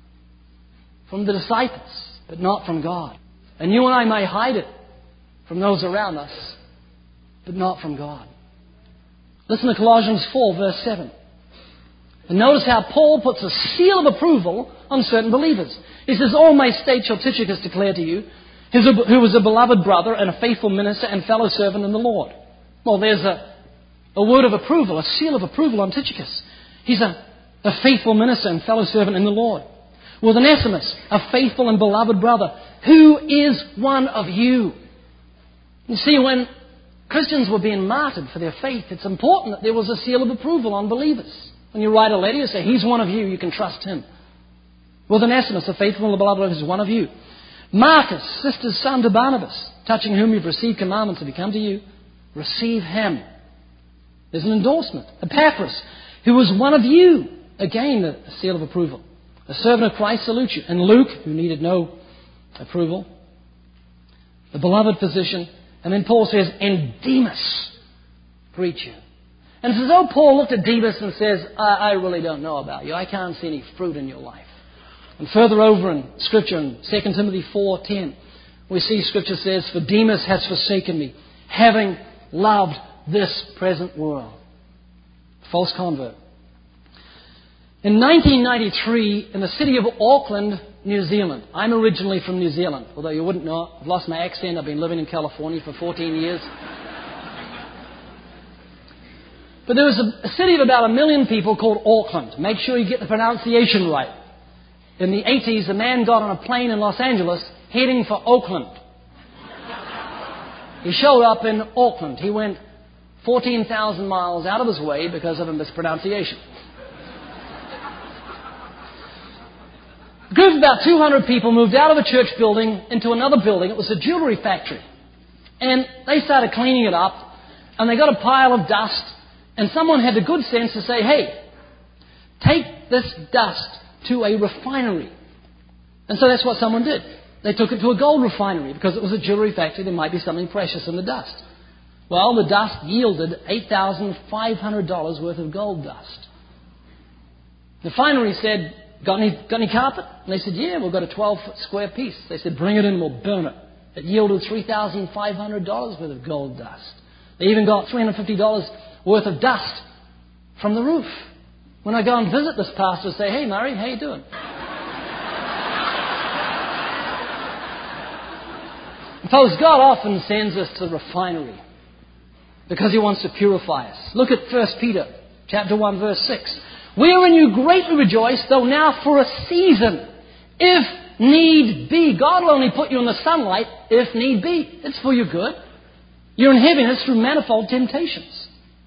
from the disciples, but not from God. And you and I may hide it from those around us, but not from God. Listen to Colossians 4, verse 7. And notice how Paul puts a seal of approval on certain believers. He says, all my state shall Tychicus declare to you, who was a beloved brother and a faithful minister and fellow servant in the Lord. Well, there's a word of approval, a seal of approval on Tychicus. He's a faithful minister and fellow servant in the Lord. With Onesimus, a faithful and beloved brother, who is one of you. You see, when Christians were being martyred for their faith, it's important that there was a seal of approval on believers. When you write a letter, you say, he's one of you, you can trust him. With Onesimus, a faithful and beloved brother, who is one of you. Marcus, sister's son to Barnabas, touching whom you've received commandments if he come to you, receive him. There's an endorsement. Epaphras, who was one of you. Again, a seal of approval. A servant of Christ salutes you. And Luke, who needed no approval. The beloved physician. And then Paul says, and Demas greet you. And it's as though Paul looked at Demas and says, I really don't know about you. I can't see any fruit in your life. And further over in Scripture, in 2 Timothy 4:10, we see Scripture says, for Demas has forsaken me, having loved this present world. False convert. In 1993, in the city of Auckland, New Zealand. I'm originally from New Zealand, although you wouldn't know it. I've lost my accent. I've been living in California for 14 years. But there was a city of about 1 million people called Auckland. Make sure you get the pronunciation right. In the 80s, a man got on a plane in Los Angeles heading for Oakland. He showed up in Auckland. He went 14,000 miles out of his way because of a mispronunciation. A group of about 200 people moved out of a church building into another building. It was a jewelry factory. And they started cleaning it up, and they got a pile of dust, and someone had the good sense to say, hey, Take this dust to a refinery. And so that's what someone did. They took it to a gold refinery because it was a jewelry factory. There might be something precious in the dust. Well, the dust yielded $8,500 worth of gold dust. The refinery said, got any carpet? And they said, yeah, we've got a 12-foot square piece. They said, bring it in and we'll burn it. It yielded $3,500 worth of gold dust. They even got $350 worth of dust from the roof. When I go and visit this pastor, I say, hey, Murray, how you doing? Folks, God often sends us to the refinery because He wants to purify us. Look at 1 Peter chapter 1, verse 6. Wherein you greatly rejoice, though now for a season, if need be. God will only put you in the sunlight if need be. It's for your good. You're in heaviness through manifold temptations.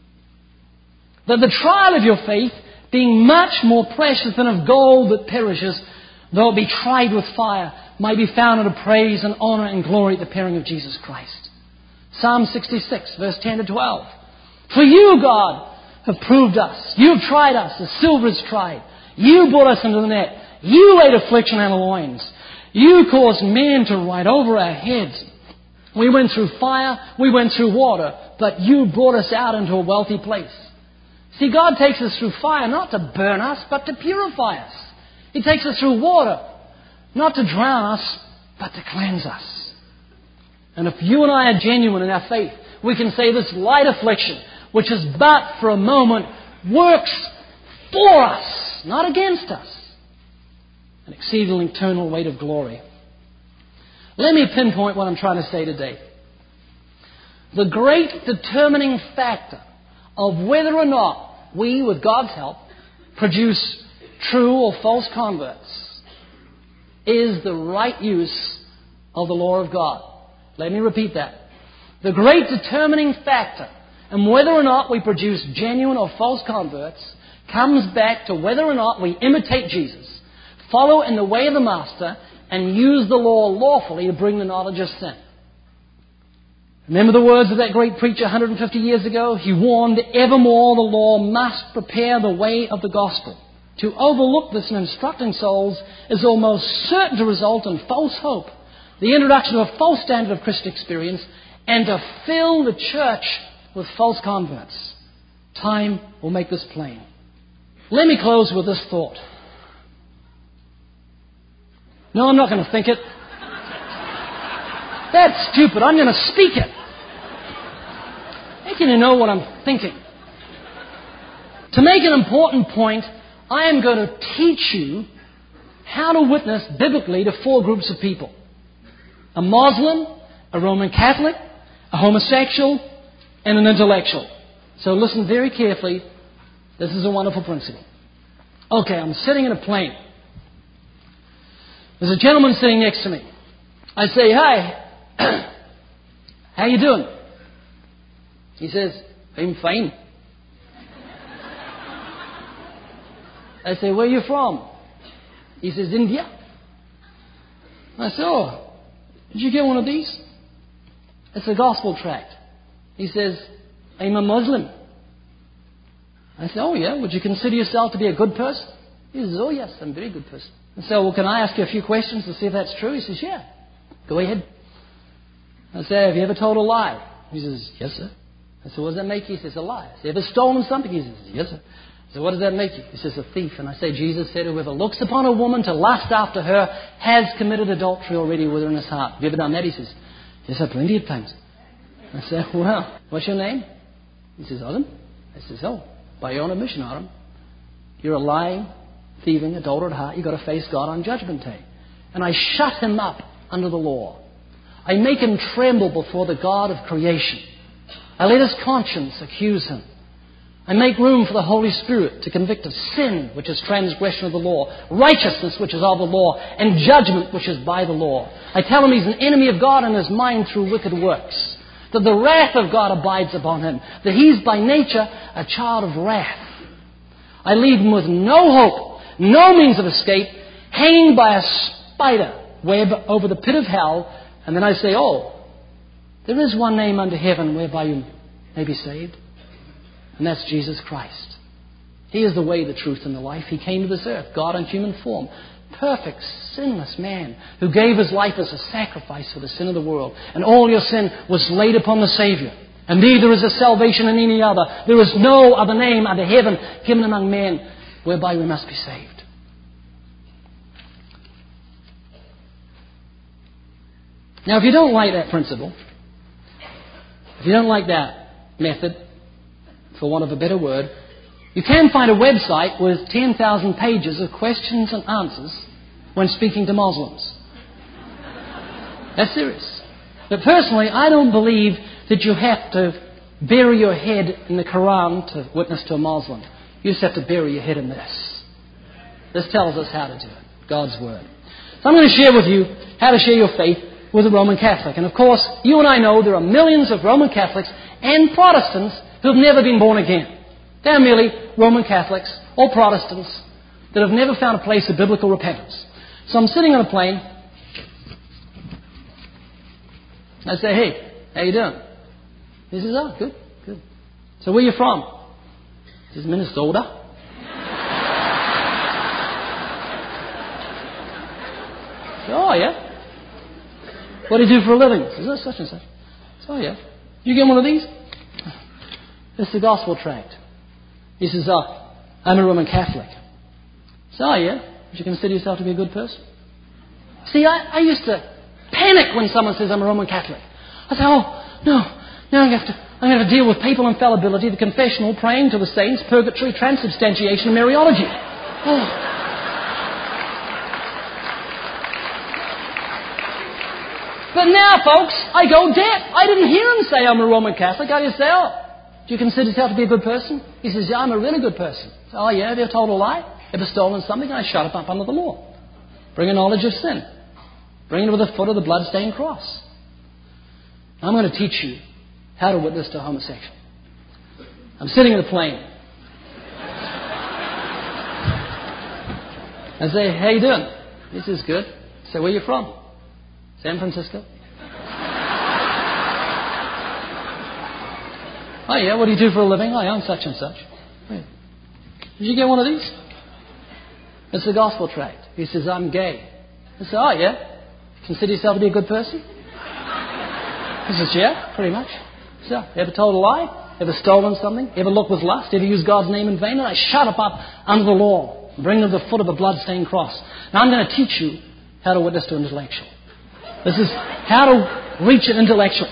That the trial of your faith, being much more precious than of gold that perishes, though it be tried with fire, might be found unto praise and honor and glory at the appearing of Jesus Christ. Psalm 66, verse 10 to 12. For you, God, have proved us. You have tried us as silver is tried. You brought us into the net. You laid affliction on our loins. You caused men to ride over our heads. We went through fire, we went through water, but you brought us out into a wealthy place. See, God takes us through fire not to burn us, but to purify us. He takes us through water not to drown us, but to cleanse us. And if you and I are genuine in our faith, we can say this light affliction, which is but for a moment, works for us, not against us. An exceeding eternal weight of glory. Let me pinpoint what I'm trying to say today. The great determining factor of whether or not we, with God's help, produce true or false converts is the right use of the law of God. Let me repeat that. The great determining factor in whether or not we produce genuine or false converts comes back to whether or not we imitate Jesus, follow in the way of the Master, and use the law lawfully to bring the knowledge of sin. Remember the words of that great preacher 150 years ago? He warned, evermore the law must prepare the way of the gospel. To overlook this in instructing souls is almost certain to result in false hope, the introduction of a false standard of Christian experience, and to fill the church with false converts. Time will make this plain. Let me close with this thought. No, I'm not going to think it. That's stupid. I'm going to speak it. How can you know what I'm thinking? To make an important point, I am going to teach you how to witness biblically to four groups of people. A Muslim, a Roman Catholic, a homosexual, and an intellectual. So listen very carefully. This is a wonderful principle. Okay, I'm sitting in a plane. There's a gentleman sitting next to me. I say, hi, how you doing? He says, I'm fine. I say, where are you from? He says, India. I say, oh, did you get one of these? It's a gospel tract. He says, I'm a Muslim. I say, oh yeah, would you consider yourself to be a good person? He says, oh yes, I'm a very good person. I say, well, can I ask you a few questions to see if that's true? He says, yeah, go ahead. I say, have you ever told a lie? He says, yes, sir. I said, what does that make you? He says, a lie. I say, ever stolen something? He says, yes, sir. I said, what does that make you? He says, a thief. And I say, Jesus said, whoever looks upon a woman to lust after her has committed adultery already with her in his heart. Have you ever done that? He says, yes, sir, plenty of times. I said, well, what's your name? He says, Adam. I says, oh, by your own admission, Adam, you're a lying, thieving, adulterate heart. You've got to face God on Judgment Day. And I shut him up under the law. I make him tremble before the God of creation. I let his conscience accuse him. I make room for the Holy Spirit to convict of sin, which is transgression of the law, righteousness, which is of the law, and judgment, which is by the law. I tell him he's an enemy of God in his mind through wicked works, that the wrath of God abides upon him, that he's by nature a child of wrath. I leave him with no hope, no means of escape, hanging by a spider web over the pit of hell, and then I say, oh, there is one name under heaven whereby you may be saved. And that's Jesus Christ. He is the way, the truth, and the life. He came to this earth, God in human form. Perfect, sinless man who gave His life as a sacrifice for the sin of the world. And all your sin was laid upon the Savior. And neither is there salvation in any other. There is no other name under heaven given among men whereby we must be saved. Now, if you don't like that principle, if you don't like that method, for want of a better word, you can find a website with 10,000 pages of questions and answers when speaking to Muslims. That's serious. But personally, I don't believe that you have to bury your head in the Quran to witness to a Muslim. You just have to bury your head in this. This tells us how to do it. God's Word. So I'm going to share with you how to share your faith with a Roman Catholic. And of course, you and I know there are millions of Roman Catholics and Protestants who have never been born again. They're merely Roman Catholics or Protestants that have never found a place of biblical repentance. So I'm sitting on a plane. I say, hey, how you doing? He says, oh, good. So where are you from? He says, Minnesota. I say, oh, yeah. What do you do for a living? He says, oh, such and such. I say, oh, yeah. You get one of these? It's the gospel tract. He says, oh, I'm a Roman Catholic. I say, oh, yeah. Would you consider yourself to be a good person? See, I used to panic when someone says I'm a Roman Catholic. I say, oh, no. Now I'm going to have to deal with papal infallibility, the confessional, praying to the saints, purgatory, transubstantiation, and Mariology. Oh. But now, folks, I go deaf. I didn't hear him say I'm a Roman Catholic. I just say, oh, do you consider yourself to be a good person? He says, yeah, I'm a really good person. I say, oh, yeah, have you ever told a lie? Ever stolen something? I shut it up under the law. Bring a knowledge of sin. Bring it to the foot of the blood-stained cross. I'm going to teach you how to witness to a homosexual. I'm sitting in a plane. I say, how you doing? He says, good. I say, where are you from? San Francisco. Oh, yeah, what do you do for a living? Oh, yeah, I'm such and such. Did you get one of these? It's the gospel tract. He says, I'm gay. I say, oh, yeah. Consider yourself to be a good person? He says, yeah, pretty much. So, ever told a lie? Ever stolen something? Ever looked with lust? Ever used God's name in vain? And I shut up under the law and bring them to the foot of a blood-stained cross. Now I'm going to teach you how to witness to an intellectual. This is how to reach an intellectual.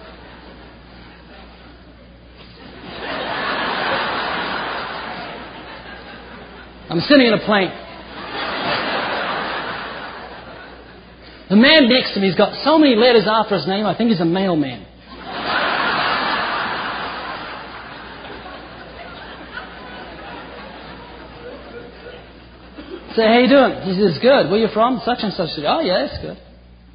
I'm sitting in a plane. The man next to me has got so many letters after his name, I think he's a mailman. Say, how you doing? He says, good. Where you from? Such and such. I said, oh, yeah, that's good.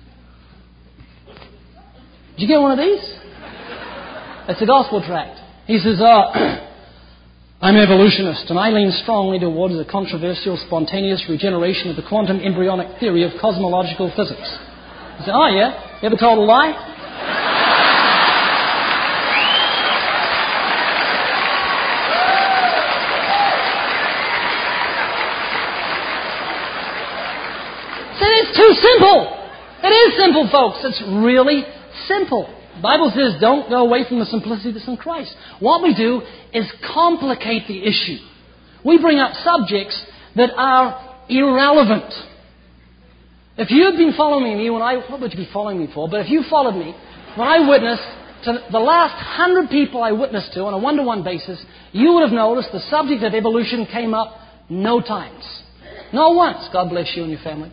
Did you get one of these? It's a gospel tract. He says, oh, I'm an evolutionist, and I lean strongly towards the controversial spontaneous regeneration of the quantum embryonic theory of cosmological physics. I said, oh, yeah? You ever told a lie? It's too simple. It is simple, folks. It's really simple. The Bible says don't go away from the simplicity that's in Christ. What we do is complicate the issue. We bring up subjects that are irrelevant. If you had been following me what would you be following me for? But if you followed me, when I witnessed to the last 100 people I witnessed to on a one-to-one basis, you would have noticed the subject of evolution came up no times. Not once. God bless you and your family.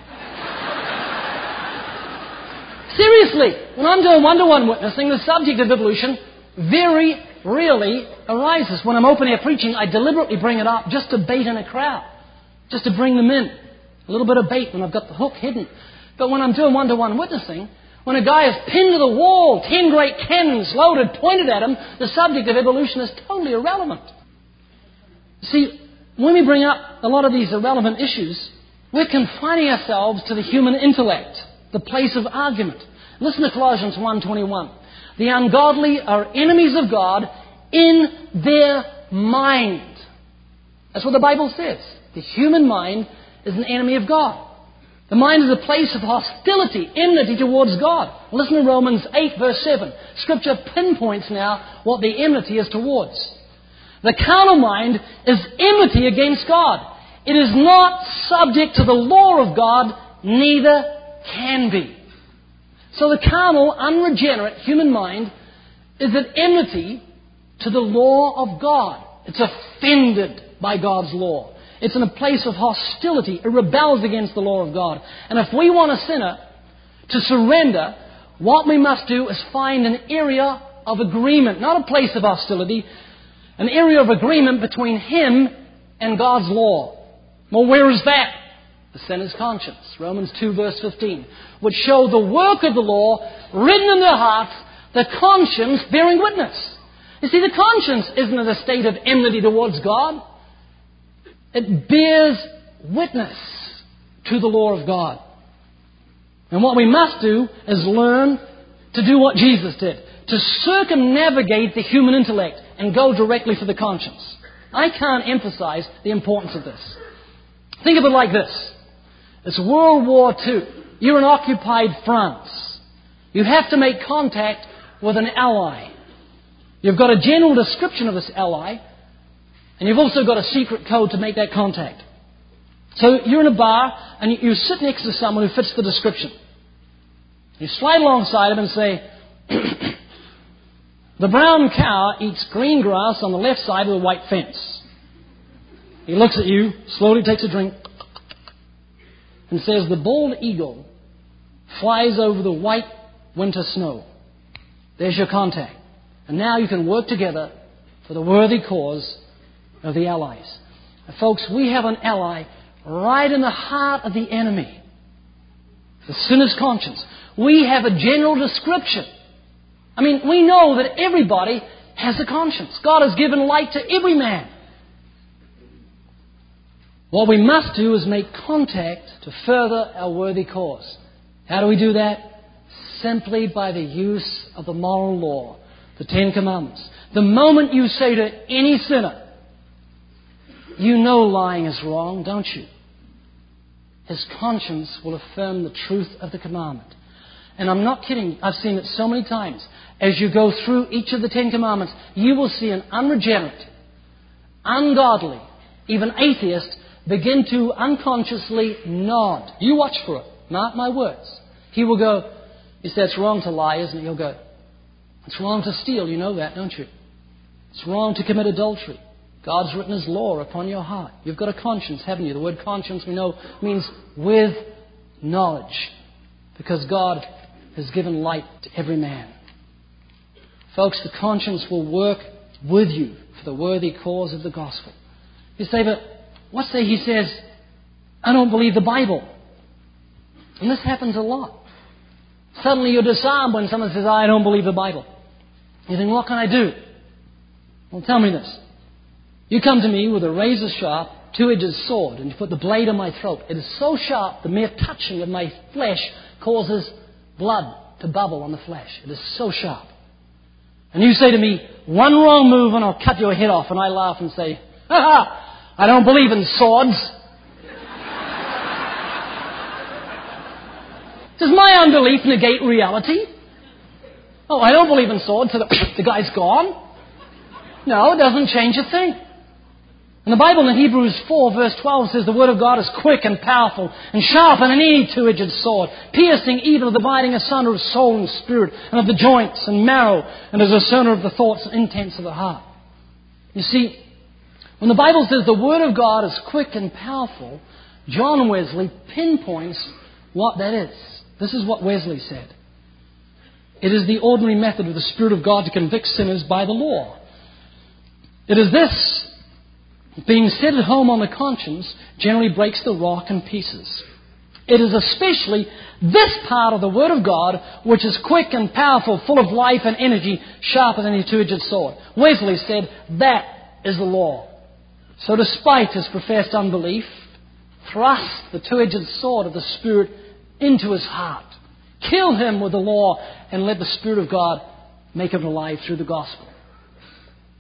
Seriously, when I'm doing one-to-one witnessing, the subject of evolution very rarely arises. When I'm open-air preaching, I deliberately bring it up just to bait in a crowd, just to bring them in. A little bit of bait when I've got the hook hidden. But when I'm doing one-to-one witnessing, when a guy is pinned to the wall, 10 great cannons loaded, pointed at him, the subject of evolution is totally irrelevant. See, when we bring up a lot of these irrelevant issues, we're confining ourselves to the human intellect, the place of argument. Listen to Colossians 1:21. The ungodly are enemies of God in their mind. That's what the Bible says. The human mind is an enemy of God. The mind is a place of hostility, enmity towards God. Listen to Romans 8 verse 7. Scripture pinpoints now what the enmity is towards. The carnal mind is enmity against God. It is not subject to the law of God, neither can be. So the carnal, unregenerate human mind is at enmity to the law of God. It's offended by God's law. It's in a place of hostility. It rebels against the law of God. And if we want a sinner to surrender, what we must do is find an area of agreement, not a place of hostility, an area of agreement between him and God's law. Well, where is that? The sinner's conscience. Romans 2 verse 15. Which show the work of the law written in their hearts, the conscience bearing witness. You see, the conscience isn't in a state of enmity towards God. It bears witness to the law of God. And what we must do is learn to do what Jesus did. To circumnavigate the human intellect and go directly for the conscience. I can't emphasize the importance of this. Think of it like this. It's World War II. You're in occupied France. You have to make contact with an ally. You've got a general description of this ally, and you've also got a secret code to make that contact. So you're in a bar, and you sit next to someone who fits the description. You slide alongside him and say, the brown cow eats green grass on the left side of the white fence. He looks at you, slowly takes a drink, and says, the bald eagle flies over the white winter snow. There's your contact. And now you can work together for the worthy cause of the allies. And folks, we have an ally right in the heart of the enemy. The sinner's conscience. We have a general description. I mean, we know that everybody has a conscience. God has given light to every man. What we must do is make contact to further our worthy cause. How do we do that? Simply by the use of the moral law, the Ten Commandments. The moment you say to any sinner, you know lying is wrong, don't you? His conscience will affirm the truth of the commandment. And I'm not kidding. I've seen it so many times. As you go through each of the Ten Commandments, you will see an unregenerate, ungodly, even atheist begin to unconsciously nod. You watch for it. Mark my words. He will go, you say it's wrong to lie, isn't it? He'll go, it's wrong to steal. You know that, don't you? It's wrong to commit adultery. God's written His law upon your heart. You've got a conscience, haven't you? The word conscience, we know, means with knowledge. Because God has given light to every man. Folks, the conscience will work with you for the worthy cause of the gospel. You say, but what's that? He says, I don't believe the Bible. And this happens a lot. Suddenly you're disarmed when someone says, I don't believe the Bible. You think, what can I do? Well, tell me this. You come to me with a razor-sharp, two-edged sword, and you put the blade on my throat. It is so sharp, the mere touching of my flesh causes blood to bubble on the flesh. It is so sharp. And you say to me, one wrong move and I'll cut your head off. And I laugh and say, ha ha, I don't believe in swords. Does my unbelief negate reality? Oh, I don't believe in swords, so the guy's gone. No, it doesn't change a thing. And the Bible in Hebrews 4 verse 12 says the Word of God is quick and powerful and sharper than any two-edged sword, piercing even the dividing asunder of soul and spirit and of the joints and marrow and is a discerner of the thoughts and intents of the heart. You see, when the Bible says the Word of God is quick and powerful, John Wesley pinpoints what that is. This is what Wesley said. It is the ordinary method of the Spirit of God to convict sinners by the law. It is this, being set at home on the conscience, generally breaks the rock in pieces. It is especially this part of the Word of God which is quick and powerful, full of life and energy, sharper than any two-edged sword. Wesley said, that is the law. So despite his professed unbelief, thrust the two-edged sword of the Spirit into his heart. Kill him with the law and let the Spirit of God make him alive through the gospel.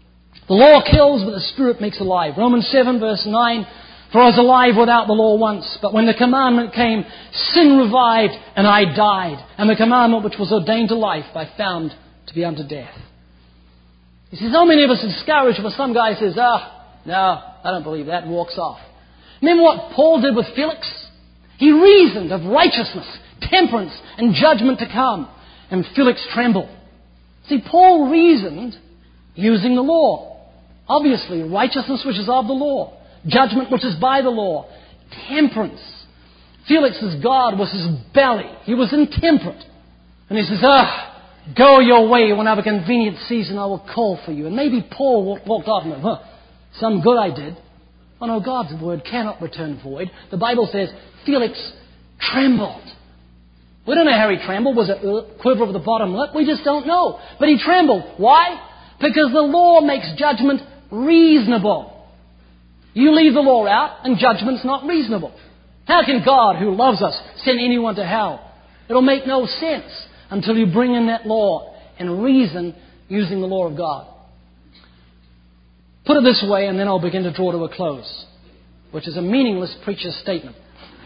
The law kills, but the Spirit makes alive. Romans 7 verse 9, for I was alive without the law once, but when the commandment came, sin revived, and I died. And the commandment which was ordained to life I found to be unto death. You see, so many of us are discouraged when some guy says, no, I don't believe that, and walks off. Remember what Paul did with Felix? He reasoned of righteousness, temperance, and judgment to come. And Felix trembled. See, Paul reasoned using the law. Obviously, righteousness which is of the law. Judgment which is by the law. Temperance. Felix's God was his belly. He was intemperate. And he says, go your way. When I have a convenient season, I will call for you. And maybe Paul walked off and went, some good I did. Oh no, God's word cannot return void. The Bible says Felix trembled. We don't know how he trembled. Was it a quiver of the bottom lip? We just don't know. But he trembled. Why? Because the law makes judgment reasonable. You leave the law out and judgment's not reasonable. How can God, who loves us, send anyone to hell? It'll make no sense until you bring in that law and reason using the law of God. Put it this way, and then I'll begin to draw to a close, which is a meaningless preacher's statement.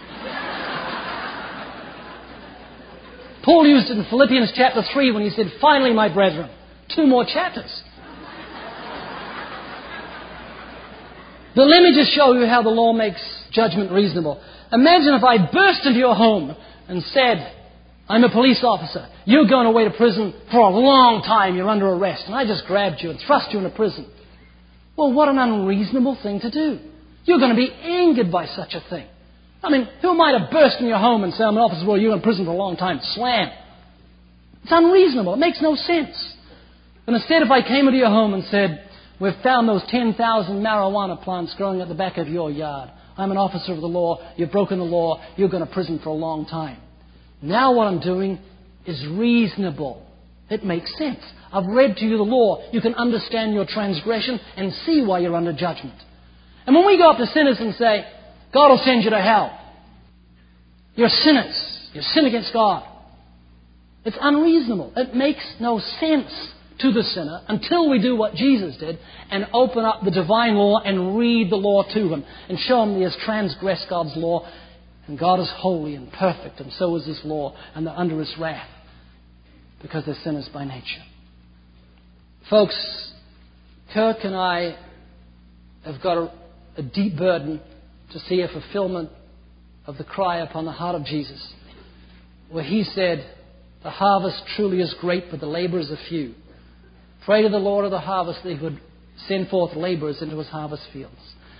Paul used it in Philippians chapter 3 when he said, finally, my brethren, 2 more chapters. But let me just show you how the law makes judgment reasonable. Imagine if I burst into your home and said, I'm a police officer. You're going away to prison for a long time. You're under arrest. And I just grabbed you and thrust you into prison. Well, what an unreasonable thing to do. You're going to be angered by such a thing. I mean, who might have burst in your home and say, I'm an officer, well, you're in prison for a long time. Slam. It's unreasonable. It makes no sense. And instead, if I came into your home and said, we've found those 10,000 marijuana plants growing at the back of your yard. I'm an officer of the law. You've broken the law. You're going to prison for a long time. Now what I'm doing is reasonable. It makes sense. I've read to you the law. You can understand your transgression and see why you're under judgment. And when we go up to sinners and say, God will send you to hell. You're sinners. You sin against God. It's unreasonable. It makes no sense to the sinner until we do what Jesus did and open up the divine law and read the law to him and show him he has transgressed God's law. And God is holy and perfect, and so is His law, and they're under His wrath because they're sinners by nature. Folks, Kirk and I have got a deep burden to see a fulfillment of the cry upon the heart of Jesus, where He said, the harvest truly is great, but the laborers are few. Pray to the Lord of the harvest that He would send forth laborers into His harvest fields.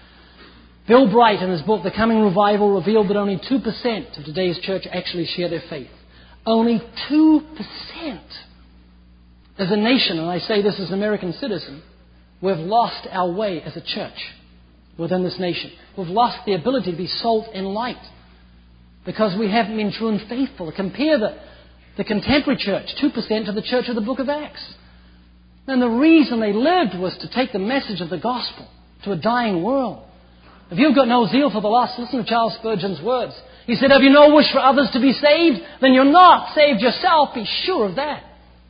Bill Bright, in his book, The Coming Revival, revealed that only 2% of today's church actually share their faith. Only 2%. As a nation, and I say this as an American citizen, we've lost our way as a church within this nation. We've lost the ability to be salt and light because we haven't been true and faithful. Compare the contemporary church, 2%, to the church of the book of Acts. And the reason they lived was to take the message of the gospel to a dying world. If you've got no zeal for the lost, listen to Charles Spurgeon's words. He said, have you no wish for others to be saved? Then you're not saved yourself. Be sure of that.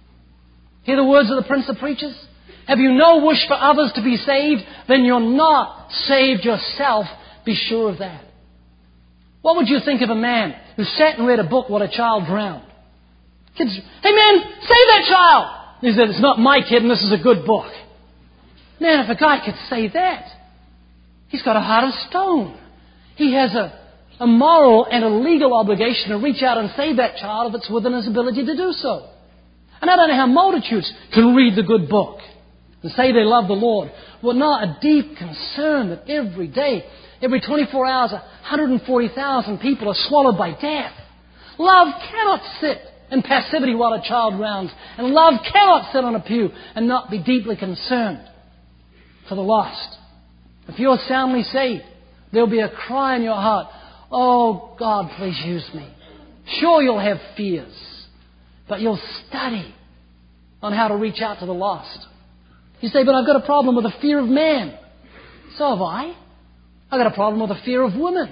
Hear the words of the Prince of Preachers? Have you no wish for others to be saved? Then you're not saved yourself. Be sure of that. What would you think of a man who sat and read a book while a child drowned? Kids, hey man, save that child! He said, it's not my kid and this is a good book. Man, if a guy could say that, he's got a heart of stone. He has a moral and a legal obligation to reach out and save that child if it's within his ability to do so. And I don't know how multitudes can read the good book and say they love the Lord. Well, not a deep concern that every day, every 24 hours, 140,000 people are swallowed by death. Love cannot sit in passivity while a child drowns. And love cannot sit on a pew and not be deeply concerned for the lost. If you're soundly saved, there'll be a cry in your heart, oh, God, please use me. Sure, you'll have fears, but you'll study on how to reach out to the lost. You say, but I've got a problem with the fear of man. So have I. I've got a problem with the fear of women.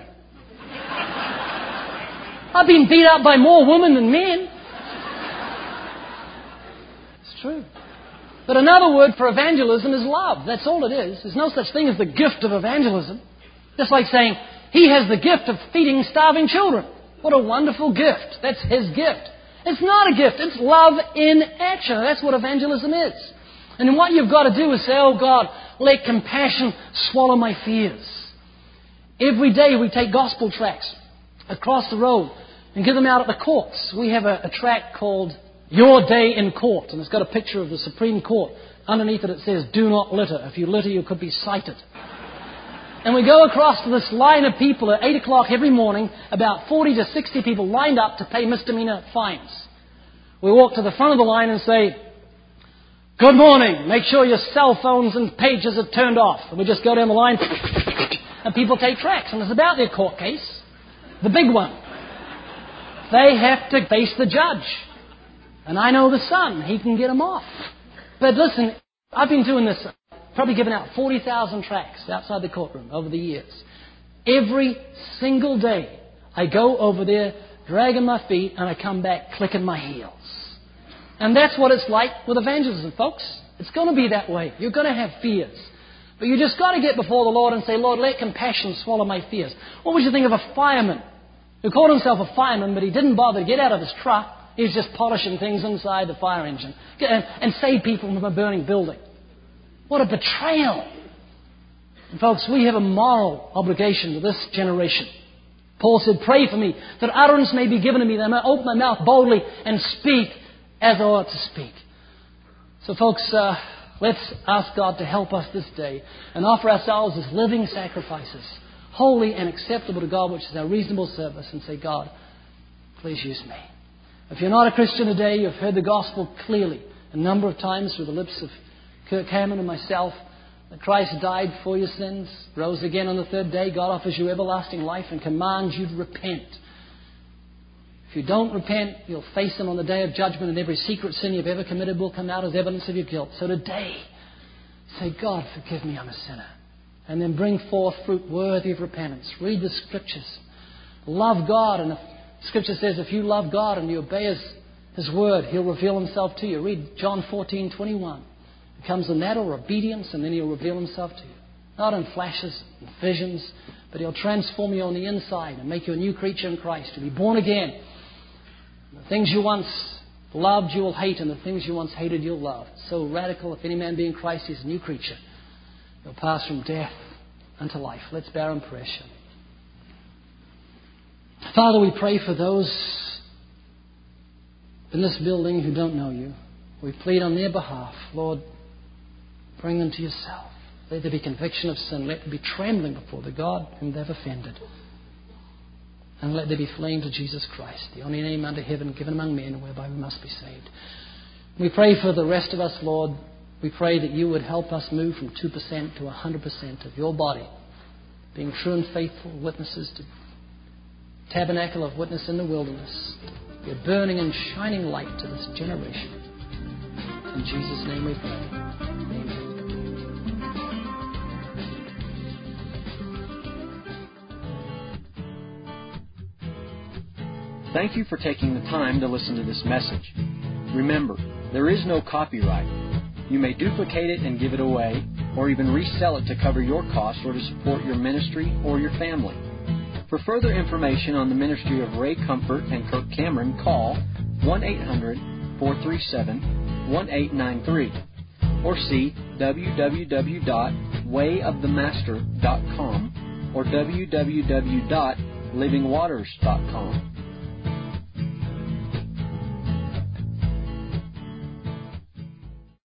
I've been beat up by more women than men. It's true. But another word for evangelism is love. That's all it is. There's no such thing as the gift of evangelism. Just like saying, he has the gift of feeding starving children. What a wonderful gift. That's his gift. It's not a gift. It's love in action. That's what evangelism is. And what you've got to do is say, oh God, let compassion swallow my fears. Every day we take gospel tracts across the road and give them out at the courts. We have a tract called Your Day in Court, and it's got a picture of the Supreme Court. Underneath it says, do not litter. If you litter, you could be cited. And we go across to this line of people at 8 o'clock every morning, about 40 to 60 people lined up to pay misdemeanor fines. We walk to the front of the line and say, good morning, make sure your cell phones and pages are turned off. And we just go down the line and people take tracts. And it's about their court case, the big one. They have to face the judge. And I know the son, he can get them off. But listen, I've been doing this, probably given out 40,000 tracts outside the courtroom over the years. Every single day I go over there, dragging my feet, and I come back clicking my heels. And that's what it's like with evangelism, folks. It's going to be that way. You're going to have fears. But you just got to get before the Lord and say, Lord, let compassion swallow my fears. What would you think of a fireman who called himself a fireman, but he didn't bother to get out of his truck? He was just polishing things inside the fire engine and save people from a burning building. What a betrayal. And folks, we have a moral obligation to this generation. Paul said, pray for me, that utterance may be given to me, that I may open my mouth boldly and speak as I ought to speak. So folks, let's ask God to help us this day and offer ourselves as living sacrifices, holy and acceptable to God, which is our reasonable service, and say, God, please use me. If you're not a Christian today, you've heard the gospel clearly a number of times through the lips of Kirk Hammond and myself, that Christ died for your sins, rose again on the third day. God offers you everlasting life and commands you to repent. If you don't repent, you'll face Him on the day of judgment, and every secret sin you've ever committed will come out as evidence of your guilt. So today, say, God, forgive me, I'm a sinner. And then bring forth fruit worthy of repentance. Read the Scriptures. Love God. And the Scripture says if you love God and you obey His Word, He'll reveal Himself to you. Read John 14:21. It comes in that or obedience, and then He'll reveal Himself to you. Not in flashes and visions, but He'll transform you on the inside and make you a new creature in Christ. You'll be born again. The things you once loved, you will hate, and the things you once hated, you'll love. It's so radical. If any man be in Christ, he's a new creature. He'll pass from death unto life. Let's bow in prayer. Father, we pray for those in this building who don't know You. We plead on their behalf. Lord, bring them to Yourself. Let there be conviction of sin. Let there be trembling before the God whom they've offended. And let there be fleeing to Jesus Christ, the only name under heaven given among men whereby we must be saved. We pray for the rest of us, Lord. We pray that You would help us move from 2% to 100% of Your body, being true and faithful witnesses to tabernacle of witness in the wilderness. Be a burning and shining light to this generation. In Jesus' name we pray. Amen. Thank you for taking the time to listen to this message. Remember, there is no copyright. You may duplicate it and give it away, or even resell it to cover your costs or to support your ministry or your family. For further information on the ministry of Ray Comfort and Kirk Cameron, call 1-800-437-1893 or see www.wayofthemaster.com or www.livingwaters.com.